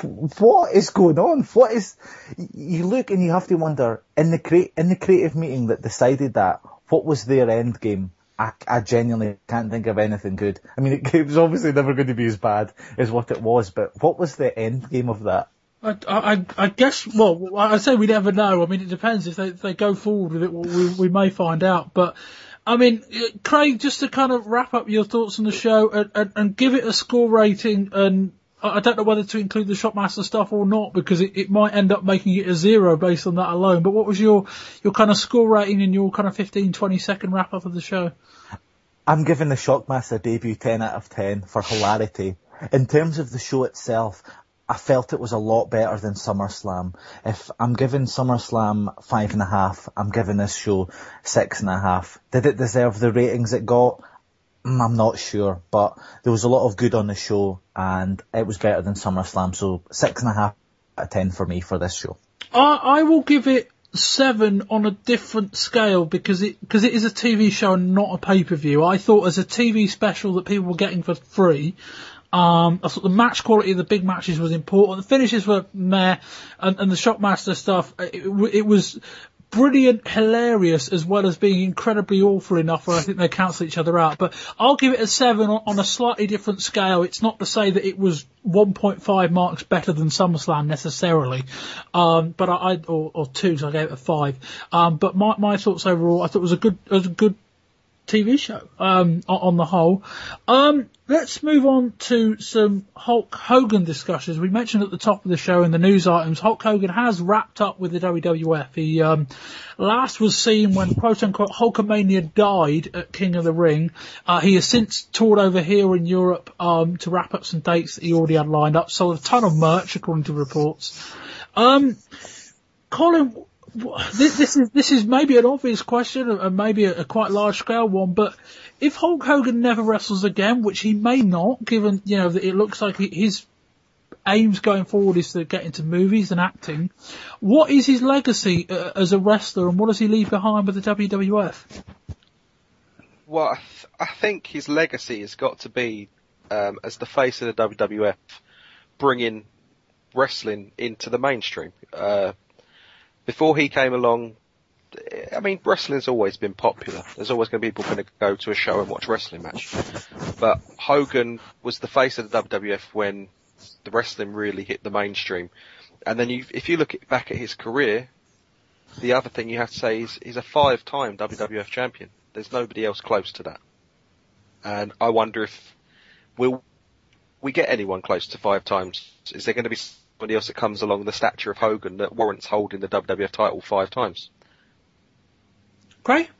what is going on? What is, you look and you have to wonder, in the cre- in the creative meeting that decided that, what was their end game? I, I genuinely can't think of anything good. I mean, it, it was obviously never going to be as bad as what it was, but what was the end game of that? I, I, I guess, well, I say we never know. I mean, it depends. If they, if they go forward with it, we, we may find out. But, I mean, Craig, just to kind of wrap up your thoughts on the show and, and, and give it a score rating, and I don't know whether to include the Shockmaster stuff or not, because it, it might end up making it a zero based on that alone. But what was your, your kind of score rating and your kind of fifteen, twenty second wrap up of the show? I'm giving the Shockmaster debut ten out of ten for hilarity. In terms of the show itself, I felt it was a lot better than SummerSlam. If I'm giving SummerSlam five and a half, I'm giving this show six and a half. Did it deserve the ratings it got? I'm not sure, but there was a lot of good on the show, and it was better than SummerSlam, so six and a half out of ten for me for this show. I, I will give it seven on a different scale, because it because it is a T V show and not a pay-per-view. I thought as a T V special that people were getting for free, um, I thought the match quality of the big matches was important. The finishes were meh, and, and the Shockmaster stuff, it, it was brilliant, hilarious, as well as being incredibly awful enough where I think they cancel each other out. But I'll give it a seven on, on a slightly different scale. It's not to say that it was one point five marks better than SummerSlam necessarily, um, but I, I or, or two, so I gave it a five. Um, but my, my thoughts overall, I thought it was a good, it was a good T V show, um, on, on the whole. Um, let's move on to some Hulk Hogan discussions. We mentioned at the top of the show in the news items, Hulk Hogan has wrapped up with the W W F. He, um, last was seen when quote unquote Hulkamania died at King of the Ring. Uh, he has since toured over here in Europe, um, to wrap up some dates that he already had lined up. Sold a ton of merch according to reports. Um, Colin, This, this is this is maybe an obvious question and maybe a, a quite large scale one, but if Hulk Hogan never wrestles again, which he may not, given you know that it looks like his aims going forward is to get into movies and acting, what is his legacy uh, as a wrestler, and what does he leave behind with the W W F? Well, I, th- I think his legacy has got to be um, as the face of the W W F, bringing wrestling into the mainstream. Uh, Before he came along, I mean, wrestling's always been popular. There's always going to be people going to go to a show and watch a wrestling match. But Hogan was the face of the W W F when the wrestling really hit the mainstream. And then you, if you look at, back at his career, the other thing you have to say is he's a five-time W W F champion. There's nobody else close to that. And I wonder if will we get anyone close to five times? Is there going to be somebody else that comes along the stature of Hogan that warrants holding the W W F title five times? Gray?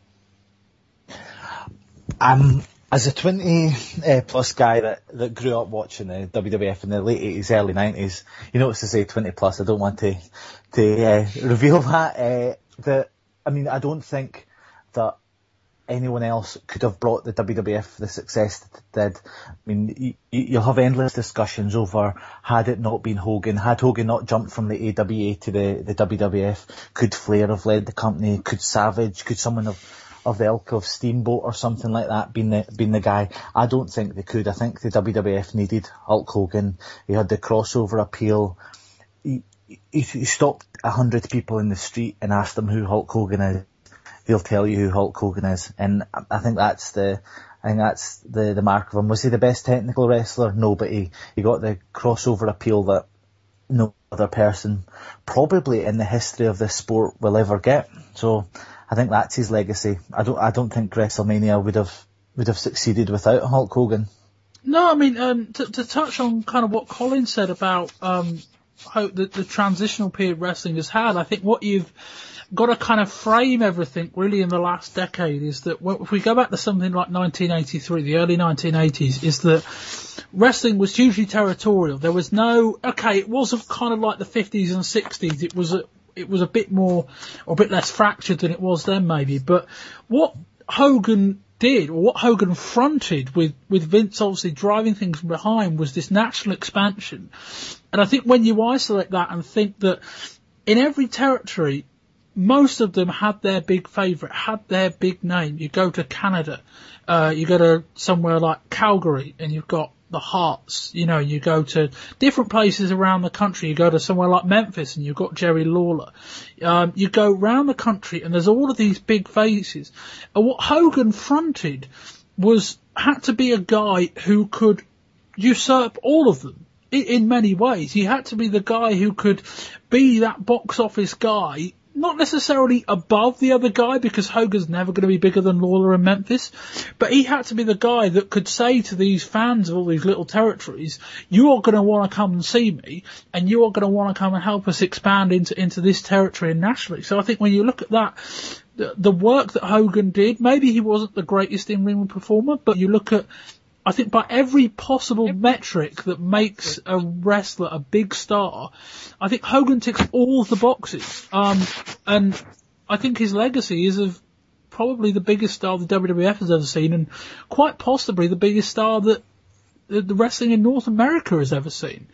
Um, as a twenty uh, plus guy that, that grew up watching the W W F in the late eighties, early nineties, you notice to say twenty plus, I don't want to, to uh, reveal that. Uh, the, I mean, I don't think that anyone else could have brought the W W F the success that it did. I mean, you, you'll have endless discussions over, had it not been Hogan, had Hogan not jumped from the A W A to the, the W W F, could Flair have led the company, could Savage, could someone of, of the ilk of Steamboat or something like that been the, been the guy? I don't think they could. I think the W W F needed Hulk Hogan. He had the crossover appeal. He, he, he stopped a hundred people in the street and asked them who Hulk Hogan is. He'll tell you who Hulk Hogan is, and I think that's the, I think that's the, the mark of him. Was he the best technical wrestler? No, but he, he got the crossover appeal that no other person, probably in the history of this sport, will ever get. So I think that's his legacy. I don't, I don't think WrestleMania would have, would have succeeded without Hulk Hogan. No, I mean, um, to, to touch on kind of what Colin said about, um, how the, the transitional period wrestling has had, I think what you've got to kind of frame everything really in the last decade is that if we go back to something like nineteen eighty-three, the early nineteen eighties, is that wrestling was hugely territorial. There was no, okay, it wasn't kind of like the fifties and sixties. It was a, it was a bit more, or a bit less fractured than it was then maybe. But what Hogan did, or what Hogan fronted with, with Vince obviously driving things from behind, was this national expansion. And I think when you isolate that and think that in every territory, most of them had their big favourite, had their big name. You go to Canada, uh, you go to somewhere like Calgary and you've got the Hearts, you know, you go to different places around the country, you go to somewhere like Memphis and you've got Jerry Lawler. Um, you go around the country and there's all of these big faces. And what Hogan fronted was, had to be a guy who could usurp all of them. In many ways, he had to be the guy who could be that box office guy, not necessarily above the other guy, because Hogan's never going to be bigger than Lawler in Memphis, but he had to be the guy that could say to these fans of all these little territories, you are going to want to come and see me, and you are going to want to come and help us expand into, into this territory and nationally. So I think when you look at that, the, the work that Hogan did, maybe he wasn't the greatest in-ring performer, but you look at, I think by every possible metric that makes a wrestler a big star, I think Hogan ticks all the boxes. Um, and I think his legacy is of probably the biggest star the W W F has ever seen, and quite possibly the biggest star that the wrestling in North America has ever seen.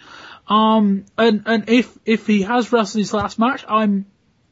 Um, and, and if, if he has wrestled his last match, I'm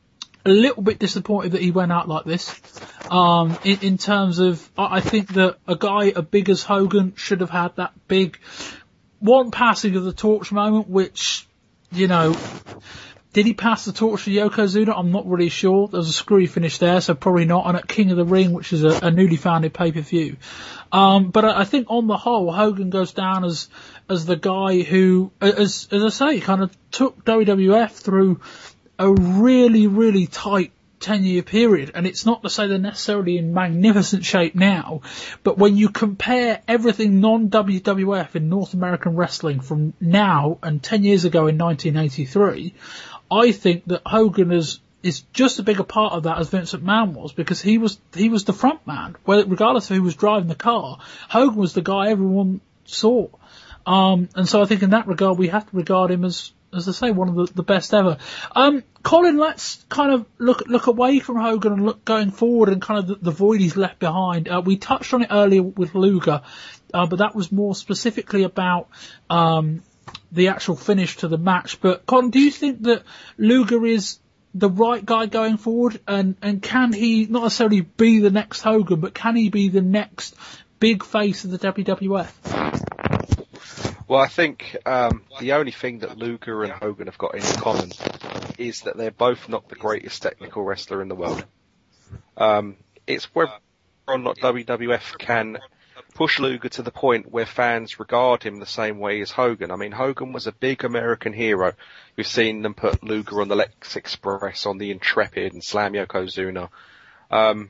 a little bit disappointed that he went out like this. Um, in, in terms of, I think that a guy as big as Hogan should have had that big one passing of the torch moment, which, you know, Did he pass the torch to Yokozuna? I'm not really sure. There was a screwy finish there, so probably not. And at King of the Ring, which is a, a newly founded pay-per-view. Um, but I, I think on the whole, Hogan goes down as as the guy who, as as I say, kind of took W W F through a really, really tight ten-year period. And it's not to say they're necessarily in magnificent shape now, but when you compare everything non-W W F in North American wrestling from now and ten years ago in nineteen eighty-three, I think that Hogan is is just a bigger part of that as Vince McMahon was, because he was he was the front man. Whether, regardless of who was driving the car, Hogan was the guy everyone saw. Um, and so I think in that regard, we have to regard him as, as I say, one of the, the best ever. Um, Colin, let's kind of look look away from Hogan and look going forward and kind of the, the void he's left behind. Uh, we touched on it earlier with Luger, uh, but that was more specifically about um, the actual finish to the match. But Colin, do you think that Luger is the right guy going forward, and, and can he not necessarily be the next Hogan, but can he be the next big face of the W W F? Well, I think um, the only thing that Luger and Hogan have got in common is that they're both not the greatest technical wrestler in the world. Um, it's whether or not W W F can push Luger to the point where fans regard him the same way as Hogan. I mean, Hogan was a big American hero. We've seen them put Luger on the Lex Express, on the Intrepid, and slam Yokozuna. Um,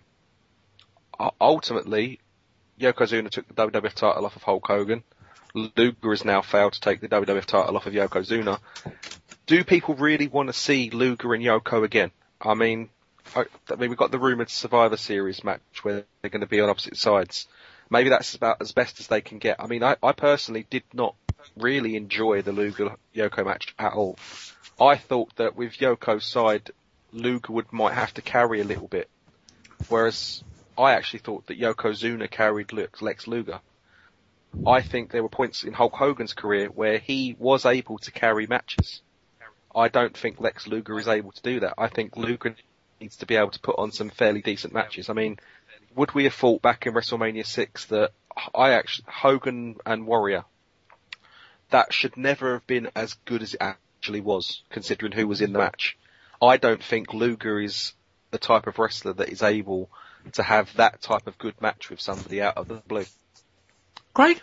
ultimately, Yokozuna took the W W F title off of Hulk Hogan. Luger has now failed to take the W W F title off of Yokozuna. Do people really want to see Luger and Yoko again? I mean, I, I mean, we've got the rumoured Survivor Series match where they're going to be on opposite sides. Maybe that's about as best as they can get. I mean, I, I personally did not really enjoy the Luger-Yoko match at all. I thought that with Yoko's side, Luger would might have to carry a little bit, whereas I actually thought that Yokozuna carried Lex Luger. I think there were points in Hulk Hogan's career where he was able to carry matches. I don't think Lex Luger is able to do that. I think Luger needs to be able to put on some fairly decent matches. I mean, would we have thought back in WrestleMania six that I actually, Hogan and Warrior, that should never have been as good as it actually was, considering who was in the match? I don't think Luger is the type of wrestler that is able to have that type of good match with somebody out of the blue. Craig?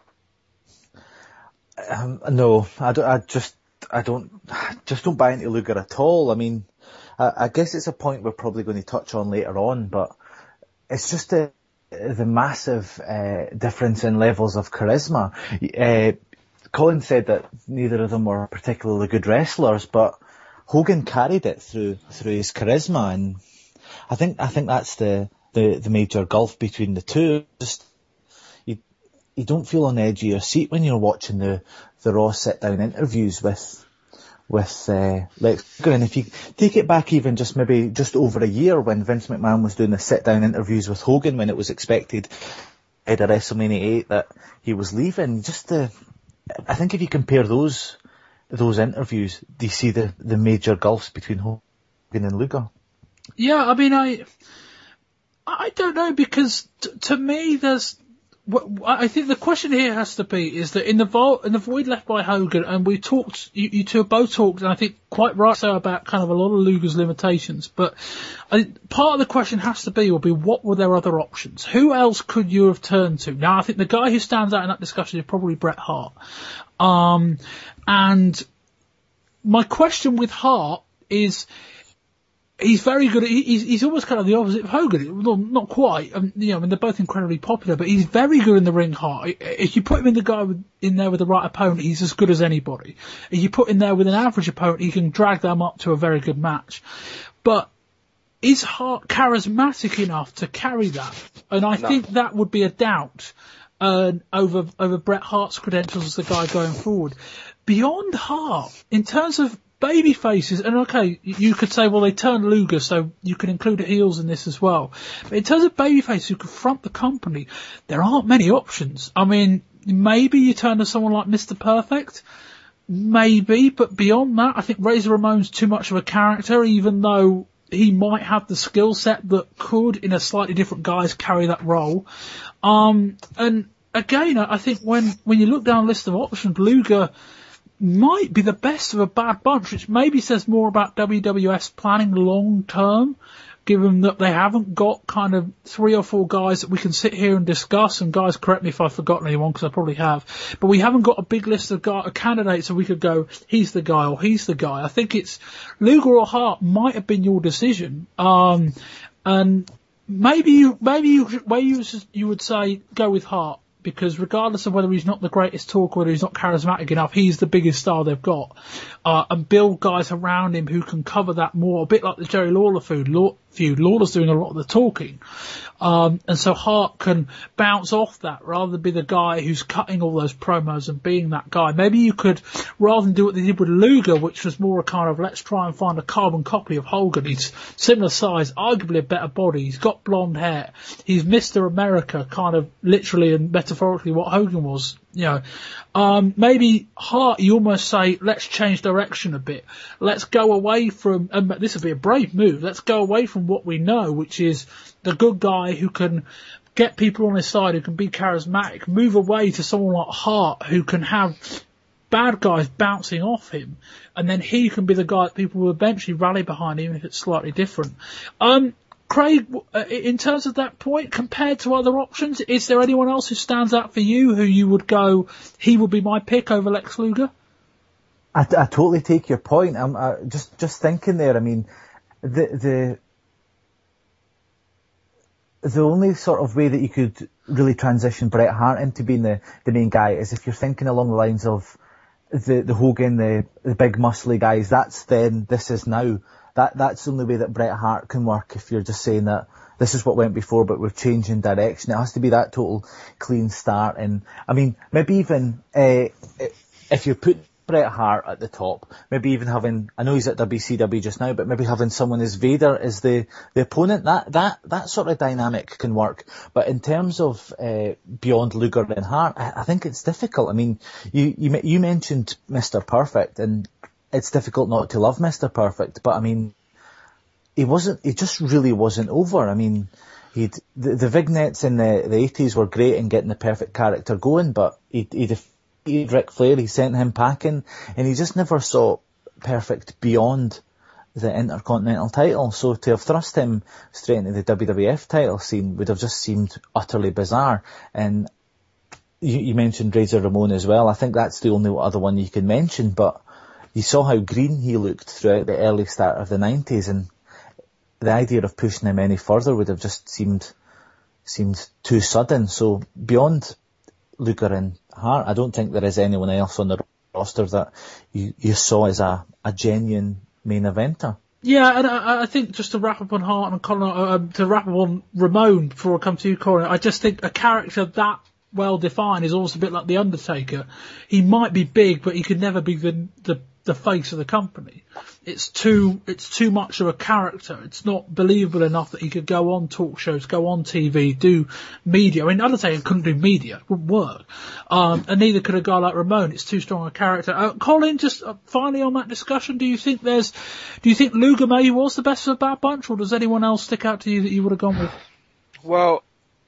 Um, no, I, don't, I just, I don't, just don't buy into Luger at all. I mean, I, I guess it's a point we're probably going to touch on later on, but it's just the, the massive uh, difference in levels of charisma. Uh, Colin said that neither of them were particularly good wrestlers, but Hogan carried it through through his charisma, and I think I think that's the, the, the major gulf between the two. Just you you don't feel on the edge of your seat when you're watching the the Raw sit down interviews with. with uh, Lex Luger. And if you take it back even just maybe just over a year when Vince McMahon was doing the sit-down interviews with Hogan when it was expected at WrestleMania eight that he was leaving, just the, I think if you compare those those interviews, do you see the, the major gulfs between Hogan and Luger? Yeah, I mean, I I don't know, because t- to me there's, I think the question here has to be is that in the vo- in the void left by Hogan, and we talked, you, you two have both talked, and I think quite right so, about kind of a lot of Luger's limitations, but I, part of the question has to be, will be, what were their other options? Who else could you have turned to? Now, I think the guy who stands out in that discussion is probably Bret Hart. Um, and my question with Hart is, he's very good. He's, he's almost kind of the opposite of Hogan. Well, not quite. Um, you know, I mean, they're both incredibly popular, but he's very good in the ring, Hart. If you put him in the guy with, in there with the right opponent, he's as good as anybody. If you put him there with an average opponent, he can drag them up to a very good match. But is Hart charismatic enough to carry that? And I no. think that would be a doubt uh, over over Bret Hart's credentials as the guy going forward. Beyond Hart, in terms of baby faces, and okay, you could say, well, they turned Luger, so you can include heels in this as well. But in terms of baby faces who could front the company, there aren't many options. I mean, maybe you turn to someone like Mister Perfect, maybe, but beyond that, I think Razor Ramon's too much of a character, even though he might have the skill set that could, in a slightly different guise, carry that role. Um, and again, I think when, when you look down a list of options, Luger, might be the best of a bad bunch, which maybe says more about W W F's planning long term, given that they haven't got kind of three or four guys that we can sit here and discuss, and guys, correct me if I've forgotten anyone, because I probably have, but we haven't got a big list of, guy, of candidates so we could go, he's the guy or he's the guy. I think it's Luger or Hart might have been your decision, um, and maybe you, maybe you, maybe you, you would say go with Hart, because regardless of whether he's not the greatest talker, whether he's not charismatic enough, he's the biggest star they've got. Uh, and build guys around him who can cover that more, a bit like the Jerry Lawler feud. Law, feud. Lawler's doing a lot of the talking. Um, and so Hart can bounce off that rather than be the guy who's cutting all those promos and being that guy. Maybe you could, rather than do what they did with Luger, which was more a kind of, let's try and find a carbon copy of Hogan. He's similar size, arguably a better body. He's got blonde hair. He's Mister America, kind of literally and metaphorically what Hogan was. You know, um, maybe Hart, you almost say, let's change direction a bit. Let's go away from, and this would be a brave move, let's go away from what we know, which is the good guy who can get people on his side, who can be charismatic, move away to someone like Hart who can have bad guys bouncing off him, and then he can be the guy that people will eventually rally behind, even if it's slightly different. Um, Craig, in terms of that point, compared to other options, is there anyone else who stands out for you who you would go, he would be my pick over Lex Luger? I, I totally take your point. I'm uh, just just thinking there. I mean, the the the only sort of way that you could really transition Bret Hart into being the, the main guy is if you're thinking along the lines of the the Hogan, the the big muscly guys. That's then, this is now. That that's the only way that Bret Hart can work. If you're just saying that this is what went before, but we're changing direction, it has to be that total clean start. And I mean, maybe even uh, if you put Bret Hart at the top, maybe even having, I know he's at W C W just now, but maybe having someone as Vader as the the opponent, that that that sort of dynamic can work. But in terms of uh, beyond Luger and Hart, I, I think it's difficult. I mean, you you you mentioned Mister Perfect, and it's difficult not to love Mister Perfect, but I mean, he wasn't, he just really wasn't over. I mean, he'd, the, the vignettes in the, the eighties were great in getting the perfect character going, but he, he defeated Ric Flair, he sent him packing, and he just never saw Perfect beyond the Intercontinental title. So to have thrust him straight into the W W F title scene would have just seemed utterly bizarre. And you, you mentioned Razor Ramon as well. I think that's the only other one you can mention, but you saw how green he looked throughout the early start of the nineties, and the idea of pushing him any further would have just seemed seemed too sudden. So beyond Luger and Hart, I don't think there is anyone else on the roster that you, you saw as a, a genuine main eventer. Yeah, and I, I think just to wrap up on Hart and Colin, uh, to wrap up on Ramon before I come to you, Colin, I just think a character that well defined is almost a bit like The Undertaker. He might be big, but he could never be the the the face of the company. It's too, it's too much of a character. It's not believable enough that he could go on talk shows, go on T V, do media. I mean, Undertaker couldn't do media. It wouldn't work. Um, and neither could a guy like Ramon. It's too strong a character. Uh, Colin, just uh, finally on that discussion, do you think there's, do you think Luger maybe was the best of a bad bunch, or does anyone else stick out to you that you would have gone with? Well,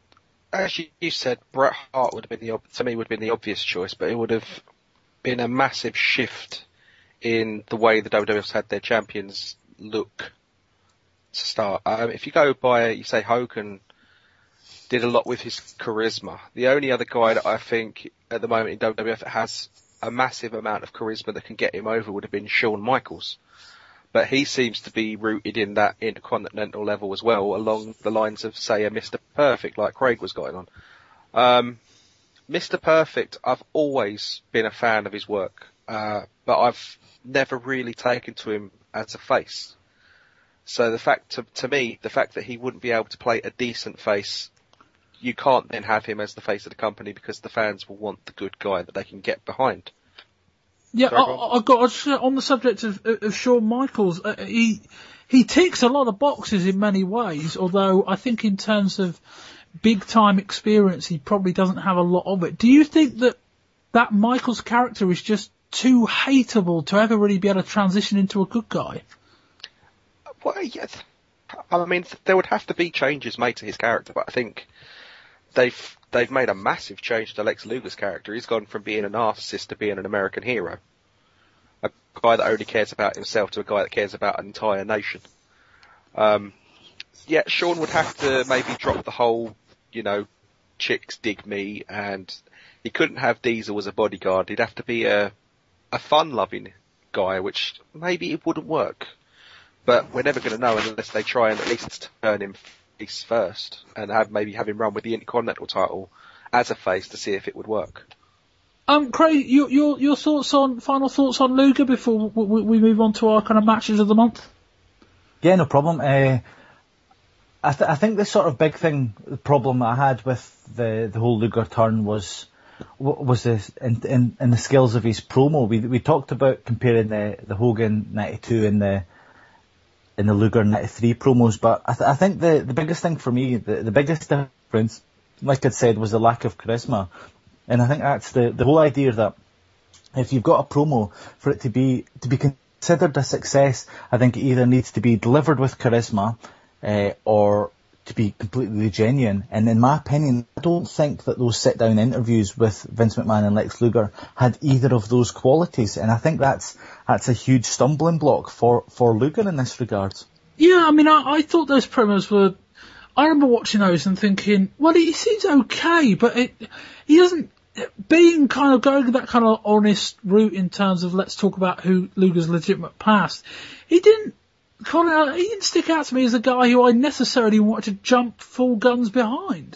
as you said, Bret Hart would have been the, to me would have been the obvious choice, but it would have been a massive shift in the way the W W F's had their champions look to start. Um, if you go by, you say Hogan did a lot with his charisma. The only other guy that I think at the moment in W W F that has a massive amount of charisma that can get him over would have been Shawn Michaels. But he seems to be rooted in that intercontinental level as well, along the lines of, say, a Mister Perfect like Craig was going on. Um, Mister Perfect, I've always been a fan of his work, uh, but I've never really taken to him as a face. So the fact, to, to me, the fact that he wouldn't be able to play a decent face, you can't then have him as the face of the company because the fans will want the good guy that they can get behind. Yeah, Sorry, I, I got I just, on the subject of, of Shawn Michaels. Uh, he he ticks a lot of boxes in many ways. Although I think in terms of big time experience, he probably doesn't have a lot of it. Do you think that that Michaels character is just too hateable to ever really be able to transition into a good guy? Well, yes. I mean, there would have to be changes made to his character, but I think they've they've made a massive change to Lex Luger's character. He's gone from being a narcissist to being an American hero. a guy that only cares about himself to a guy that cares about an entire nation. Um, yeah, Shawn would have to maybe drop the whole, you know, chicks dig me, and he couldn't have Diesel as a bodyguard. He'd have to be a, a fun-loving guy, which maybe it wouldn't work. But we're never going to know unless they try and at least turn him face first and have maybe have him run with the Intercontinental title as a face to see if it would work. Um, Craig, your your your thoughts on final thoughts on Luger before we, we move on to our kind of matches of the month? Yeah, no problem. Uh, I, th- I think the sort of big thing, the problem I had with the the whole Luger turn was was the in, in, in the skills of his promo. We we talked about comparing the the Hogan ninety-two and the in the Luger ninety-three promos, but I, th- I think the, the biggest thing for me, the, the biggest difference, like I said, was the lack of charisma. And I think that's the, the whole idea that if you've got a promo, for it to be to be considered a success, I think it either needs to be delivered with charisma uh, or to be completely genuine. And in my opinion, I don't think that those sit-down interviews with Vince McMahon and Lex Luger had either of those qualities. And I think that's that's a huge stumbling block for, for Luger in this regard. Yeah, I mean, I, I thought those promos were... I remember watching those and thinking, well, he seems okay, but it, he doesn't... Being kind of going that kind of honest route in terms of let's talk about who Luger's legitimate past, he didn't... Colin, he didn't stick out to me as a guy who I necessarily wanted to jump full guns behind.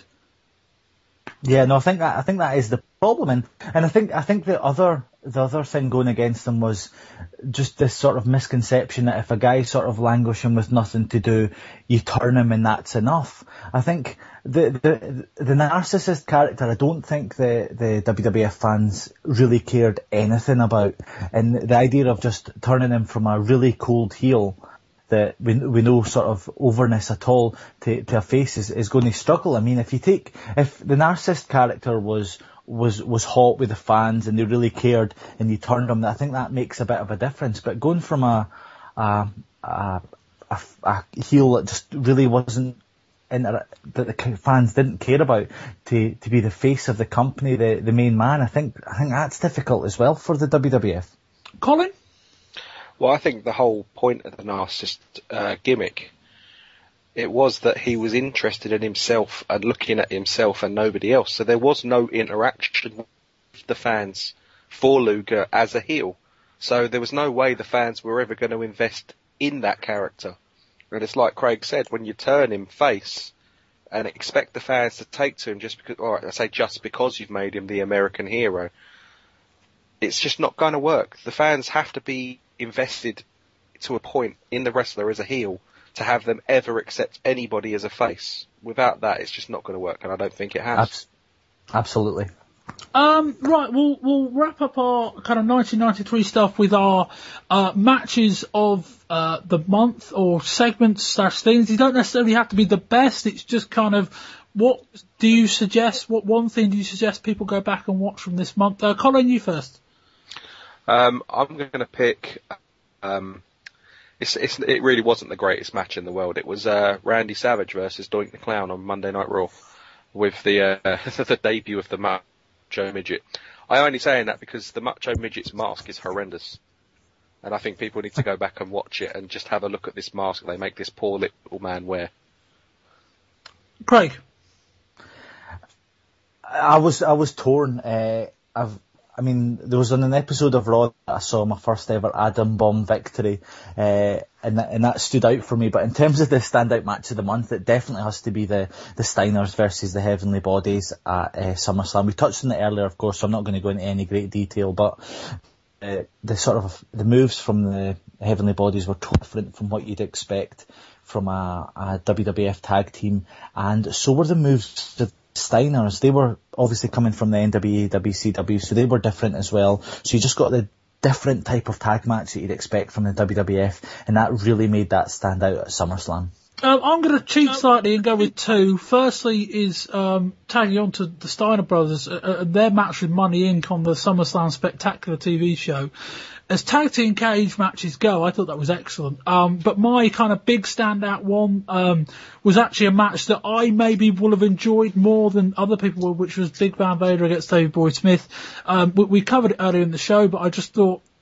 Yeah, no, I think that I think that is the problem, and and I think I think the other the other thing going against them was just this sort of misconception that if a guy's sort of languishing with nothing to do, you turn him and that's enough. I think the the the narcissist character, I don't think the the W W F fans really cared anything about, and the idea of just turning him from a really cold heel that we we know sort of overness at all to, to a face is, is going to struggle. I mean, if you take, if the narcissist character was, was, was hot with the fans and they really cared and you turned them, I think that makes a bit of a difference. But going from a, a, a, a, a heel that just really wasn't, in a, that the fans didn't care about to, to be the face of the company, the, the main man, I think, I think that's difficult as well for the W W F. Colin? Well, I think the whole point of the narcissist uh, gimmick, it was that he was interested in himself and looking at himself and nobody else. So there was no interaction with the fans for Luger as a heel. So there was no way the fans were ever going to invest in that character. And it's like Craig said, when you turn him face and expect the fans to take to him just because, or I say just because you've made him the American hero, it's just not going to work. The fans have to be invested to a point in the wrestler as a heel to have them ever accept anybody as a face. Without that, it's just not going to work, and I don't think it has. Absolutely. Um, right, we'll we'll wrap up our kind of nineteen ninety-three stuff with our uh, matches of uh, the month or segments slash things. You don't necessarily have to be the best. It's just kind of what do you suggest? What one thing do you suggest people go back and watch from this month? Uh, Colin, you first. Um, I'm going to pick. Um, it's, it's, it really wasn't the greatest match in the world. It was uh, Randy Savage versus Doink the Clown on Monday Night Raw, with the uh, the debut of the Macho Midget. I only saying that because the Macho Midget's mask is horrendous, and I think people need to go back and watch it and just have a look at this mask they make this poor little man wear. Craig, I was I was torn. Uh, I've. I mean, there was on an episode of Raw that I saw my first ever Adam Bomb victory, uh, and, that, and that stood out for me. But in terms of the standout match of the month, it definitely has to be the, the Steiners versus the Heavenly Bodies at uh, SummerSlam. We touched on it earlier, of course, so I'm not going to go into any great detail, but uh, the sort of the moves from the Heavenly Bodies were totally different from what you'd expect from a, a W W F tag team, and so were the moves that Steiners. They were obviously coming from the N W A, W C W, so they were different as well. So you just got the different type of tag match that you'd expect from the W W F, and that really made that stand out at SummerSlam. Um, I'm going to cheat slightly and go with two. Firstly is um, tagging on to the Steiner brothers, uh, uh, their match with Money Incorporated on the SummerSlam Spectacular T V show. As tag team cage matches go, I thought that was excellent. Um, but my kind of big standout one um, was actually a match that I maybe will have enjoyed more than other people would, which was Big Van Vader against Davey Boy Smith. Um, we, we covered it earlier in the show, but I just thought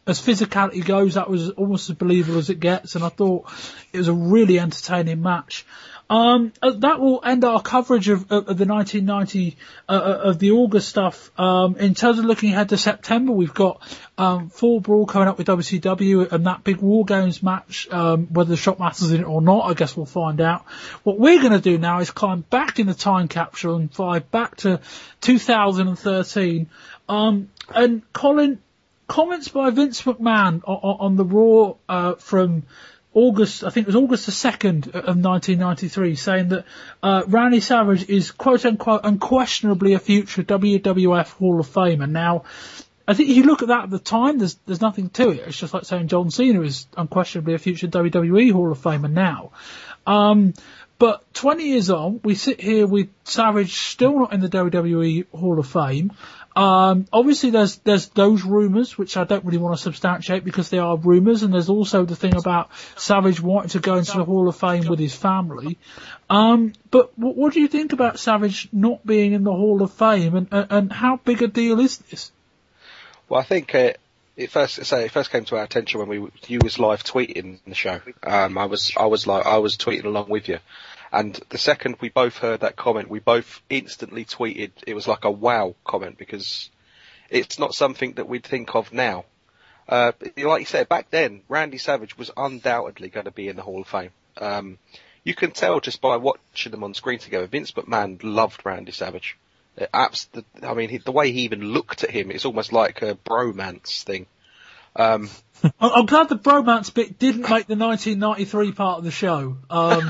as physicality goes, that was almost as believable as it gets, and I thought it was a really entertaining match. Um, that will end our coverage of, of, of the nineteen ninety, uh, of the August stuff. Um, in terms of looking ahead to September, we've got, um, Fall Brawl coming up with W C W and that big War Games match, um, whether the Shockmaster's in it or not, I guess we'll find out. What we're going to do now is climb back in the time capsule and fly back to two thousand thirteen. Um, and Colin, comments by Vince McMahon on, on the Raw, uh, from August, I think it was August the second of nineteen ninety-three, saying that uh, Randy Savage is quote unquote unquestionably a future W W F Hall of Famer. Now, I think if you look at that at the time, there's there's nothing to it. It's just like saying John Cena is unquestionably a future W W E Hall of Famer now. Um, but twenty years on, we sit here with Savage still not in the W W E Hall of Fame. Um, obviously there's, there's those rumours, which I don't really want to substantiate because they are rumours, and there's also the thing about Savage wanting to go into the Hall of Fame with his family. Um, but what, what do you think about Savage not being in the Hall of Fame, and, and, and how big a deal is this? Well, I think, uh, it first, say, it first came to our attention when we, you was live tweeting the show. Um, I was, I was like, I was tweeting along with you. And the second we both heard that comment, we both instantly tweeted. It was like a wow comment because it's not something that we'd think of now. Uh, like you said, back then, Randy Savage was undoubtedly going to be in the Hall of Fame. Um, you can tell just by watching them on screen together. Vince McMahon loved Randy Savage. It abs- the, I mean, he, the way he even looked at him, it's almost like a bromance thing. Um, I'm glad the bromance bit didn't make the nineteen ninety-three part of the show. Um,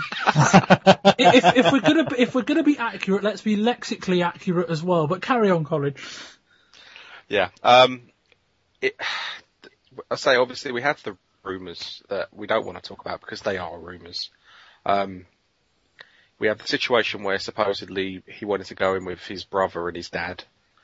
if, if we're gonna if we're gonna be accurate, let's be lexically accurate as well. But carry on, Colin. Yeah. Um, it, I say obviously we had the rumours that we don't want to talk about because they are rumours. Um, we had the situation where supposedly he wanted to go in with his brother and his dad.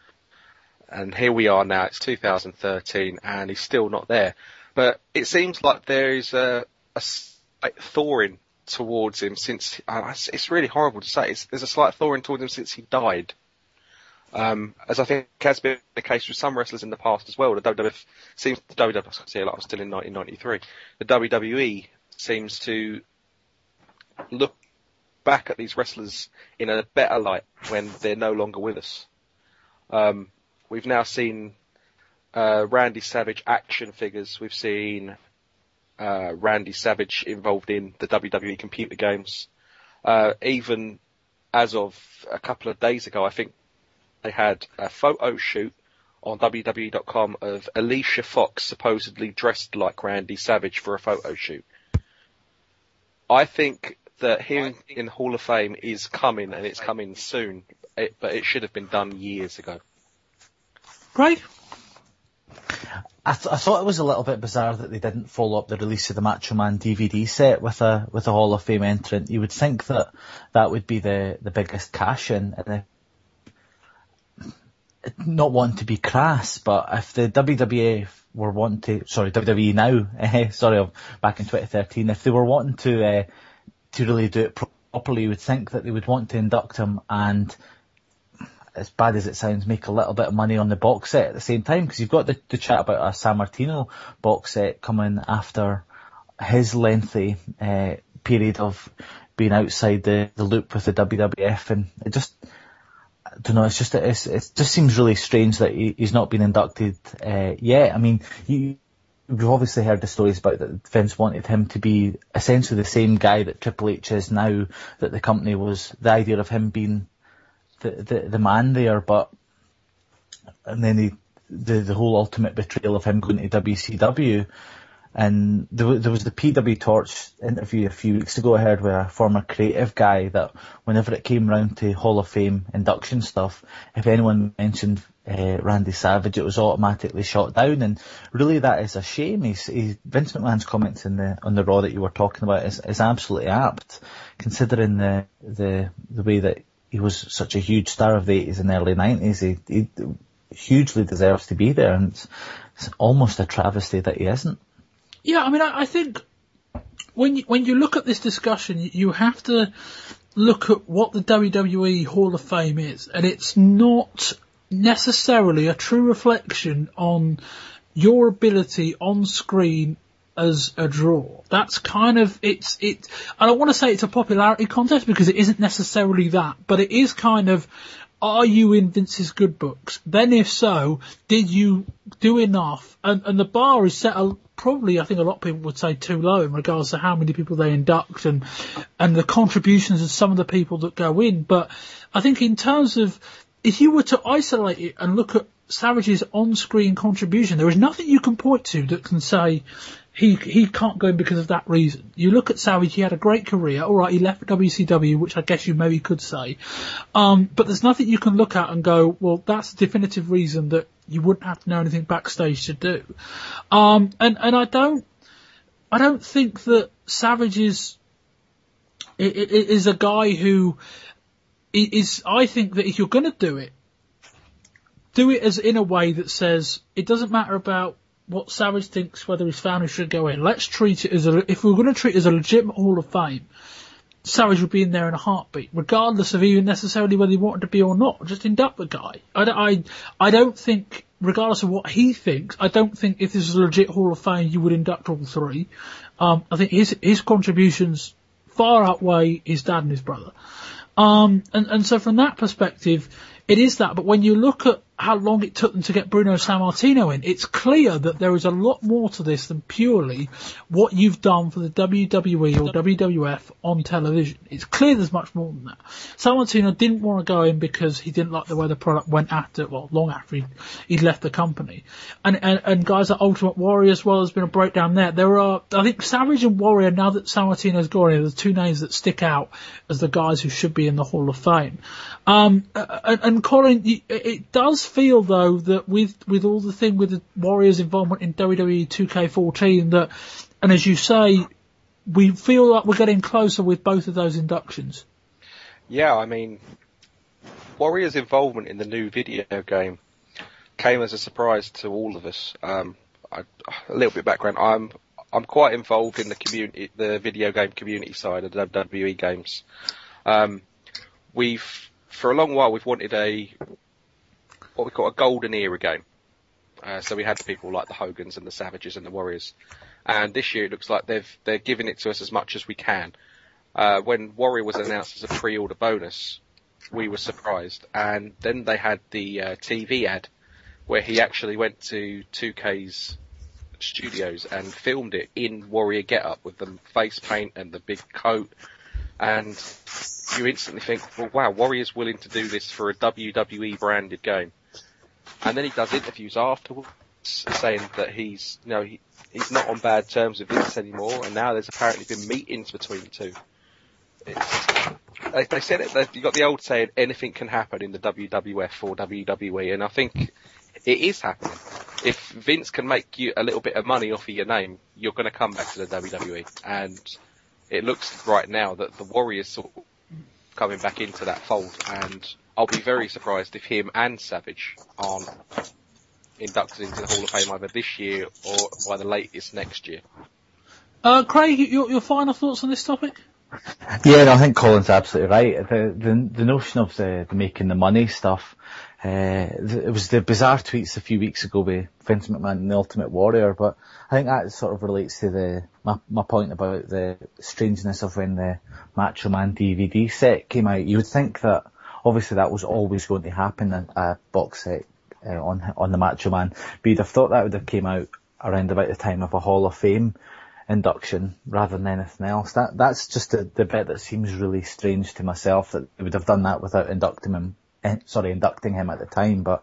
And here we are now, it's two thousand thirteen, and he's still not there. But it seems like there is a, a slight thawing towards him since, uh, it's really horrible to say, it's, there's a slight thawing towards him since he died. Um, as I think has been the case with some wrestlers in the past as well. The W W F seems, the W W F, I see like I was still in nineteen ninety-three, the W W E seems to look back at these wrestlers in a better light when they're no longer with us. Um, we've now seen Uh, Randy Savage action figures. We've seen uh, Randy Savage involved in the W W E computer games. Uh, even as of a couple of days ago, I think they had a photo shoot on W W E dot com of Alicia Fox supposedly dressed like Randy Savage for a photo shoot. I think that him in the Hall of Fame is coming, and it's coming soon, it, but it should have been done years ago. Great. I, th- I thought it was a little bit bizarre that they didn't follow up the release of the Macho Man D V D set with a with a Hall of Fame entrant. You would think that that would be the, the biggest cash in. And the, not wanting to be crass, but if the W W E were wanting to, sorry, W W E now, uh, sorry, back in twenty thirteen, if they were wanting to uh, to really do it properly, you would think that they would want to induct him and, as bad as it sounds, make a little bit of money on the box set at the same time, because you've got the, the chat about a San Martino box set coming after his lengthy uh, period of being outside the, the loop with the W W F, and it just, I don't know, it's just, it's, it just seems really strange that he, he's not been inducted uh, yet. I mean, you, we've obviously heard the stories about that Vince wanted him to be essentially the same guy that Triple H is now, that the company was, the idea of him being The, the the man there, but and then he, the the whole ultimate betrayal of him going to W C W, and there, there was the P W Torch interview a few weeks ago I heard with a former creative guy that whenever it came round to Hall of Fame induction stuff, if anyone mentioned uh, Randy Savage, it was automatically shot down, and really that is a shame. He's, he's Vince McMahon's comments in the on the Raw that you were talking about is, is absolutely apt, considering the the the way that he was such a huge star of the eighties and early nineties. He, he hugely deserves to be there, and it's, it's almost a travesty that he isn't. Yeah, I mean, I, I think when you, when you look at this discussion, you, you have to look at what the W W E Hall of Fame is, and it's not necessarily a true reflection on your ability on screen as a draw. That's kind of, it's, it, I don't want to say it's a popularity contest because it isn't necessarily that, but it is kind of, are you in Vince's good books? Then if so, did you do enough? And, and the bar is set a, probably, I think a lot of people would say too low in regards to how many people they induct and, and the contributions of some of the people that go in. But I think in terms of, if you were to isolate it and look at Savage's on-screen contribution, there is nothing you can point to that can say he he can't go in because of that reason. You look at Savage, he had a great career. All right, he left W C W, which I guess you maybe could say. Um, but there's nothing you can look at and go, well, that's a definitive reason that you wouldn't have to know anything backstage to do. Um, and, and I don't, I don't think that Savage is, is a guy who is, I think that if you're going to do it, do it as in a way that says it doesn't matter about what Savage thinks whether his family should go in. Let's treat it as a, if we're going to treat it as a legitimate Hall of Fame, Savage would be in there in a heartbeat, regardless of even necessarily whether he wanted to be or not. Just induct the guy. I, I, I don't think, regardless of what he thinks, I don't think if this is a legit Hall of Fame, you would induct all three. Um, I think his, his contributions far outweigh his dad and his brother. Um, and, and so from that perspective, it is that. But when you look at how long it took them to get Bruno Sammartino in, it's clear that there is a lot more to this than purely what you've done for the W W E or W W F on television. It's clear there's much more than that. Sammartino didn't want to go in because he didn't like the way the product went after, well, long after he'd, he'd left the company. And, and, and guys like Ultimate Warrior as well, there's been a breakdown there. There are, I think Savage and Warrior, now that Sammartino's gone in, are the two names that stick out as the guys who should be in the Hall of Fame. Um, and, and Colin, it does feel though that with with all the thing with the Warriors' involvement in W W E two K fourteen, that, and as you say, we feel like we're getting closer with both of those inductions. Yeah, I mean, Warriors' involvement in the new video game came as a surprise to all of us. Um, I, a little bit of background: I'm I'm quite involved in the community, the video game community side of the W W E games. Um, we've for a long while we've wanted a what we call a golden era game. Uh, so we had people like the Hogans and the Savages and the Warriors. And this year it looks like they've, they're giving it to us as much as we can. Uh, when Warrior was announced as a pre-order bonus, we were surprised. And then they had the uh, T V ad where he actually went to two K's studios and filmed it in Warrior getup with the face paint and the big coat. And you instantly think, well, wow, Warrior's willing to do this for a W W E branded game. And then he does interviews afterwards saying that he's, you know, he, he's not on bad terms with Vince anymore, and now there's apparently been meetings between the two. It's, they, they said it, you got the old saying, anything can happen in the W W F or W W E, and I think it is happening. If Vince can make you a little bit of money off of your name, you're going to come back to the W W E, and it looks right now that the Warriors sort of coming back into that fold, and I'll be very surprised if him and Savage aren't inducted into the Hall of Fame either this year or by the latest next year. Uh, Craig, your, your final thoughts on this topic? Yeah, no, I think Colin's absolutely right. The the, the notion of the, the making the money stuff, uh, it was the bizarre tweets a few weeks ago with Vince McMahon and the Ultimate Warrior, but I think that sort of relates to the my, my point about the strangeness of when the Macho Man D V D set came out. You would think that obviously that was always going to happen, a, a box set uh, on on the Macho Man, but you'd have thought that would have came out around about the time of a Hall of Fame induction rather than anything else. That that's just the, the bit that seems really strange to myself, that they would have done that without inducting him. Eh, sorry, inducting him at the time. But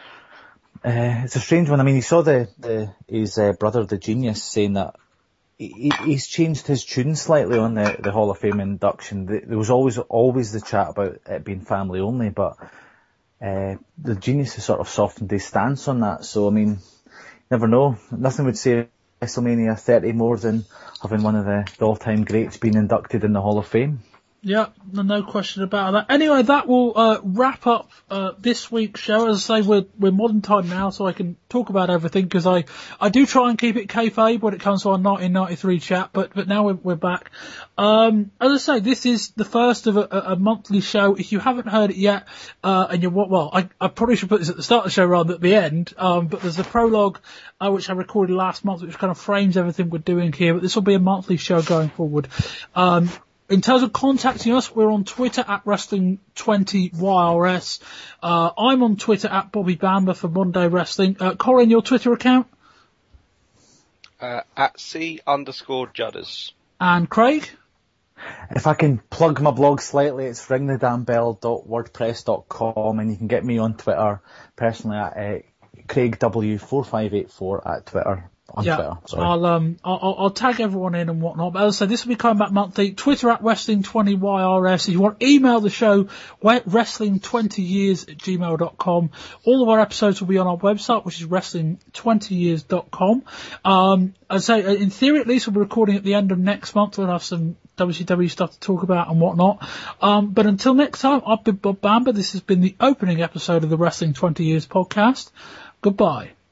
uh, it's a strange one. I mean, you saw the, the his uh, brother, the Genius, saying that he, he's changed his tune slightly on the, the Hall of Fame induction. There was always always the chat about it being family only, but uh, the Genius has sort of softened his stance on that. So I mean, you never know. Nothing would say WrestleMania thirty more than having one of the, the all-time greats being inducted in the Hall of Fame. Yeah, no, no question about that. Anyway, that will uh, wrap up uh, this week's show. As I say, we're we're modern time now, so I can talk about everything because I, I do try and keep it kayfabe when it comes to our nineteen ninety-three chat. But but now we're we're back. Um, as I say, this is the first of a, a monthly show. If you haven't heard it yet, uh, and you're well, I I probably should put this at the start of the show rather than at the end. Um, but there's a prologue uh, which I recorded last month, which kind of frames everything we're doing here. But this will be a monthly show going forward. Um. In terms of contacting us, we're on Twitter at Wrestling twenty Y R S. Uh, I'm on Twitter at Bobby Bamber for Monday Wrestling. Uh, Colin, your Twitter account? Uh, at C underscore Judders. And Craig? If I can plug my blog slightly, it's ring the damn bell dot wordpress dot com, and you can get me on Twitter personally at uh, Craig W four five eight four at Twitter. On yeah, Twitter, sorry. I'll um I'll, I'll tag everyone in and whatnot. But as I say, this will be coming back monthly. Twitter at Wrestling twenty Y R S. If you want to email the show, wrestling twenty years at gmail dot com. All of our episodes will be on our website, which is wrestling twenty years dot com. Um, as I say, in theory at least, we'll be recording at the end of next month. We'll have some W C W stuff to talk about and whatnot. Um, but until next time, I've been Bob Bamber. This has been the opening episode of the Wrestling twenty Years podcast. Goodbye.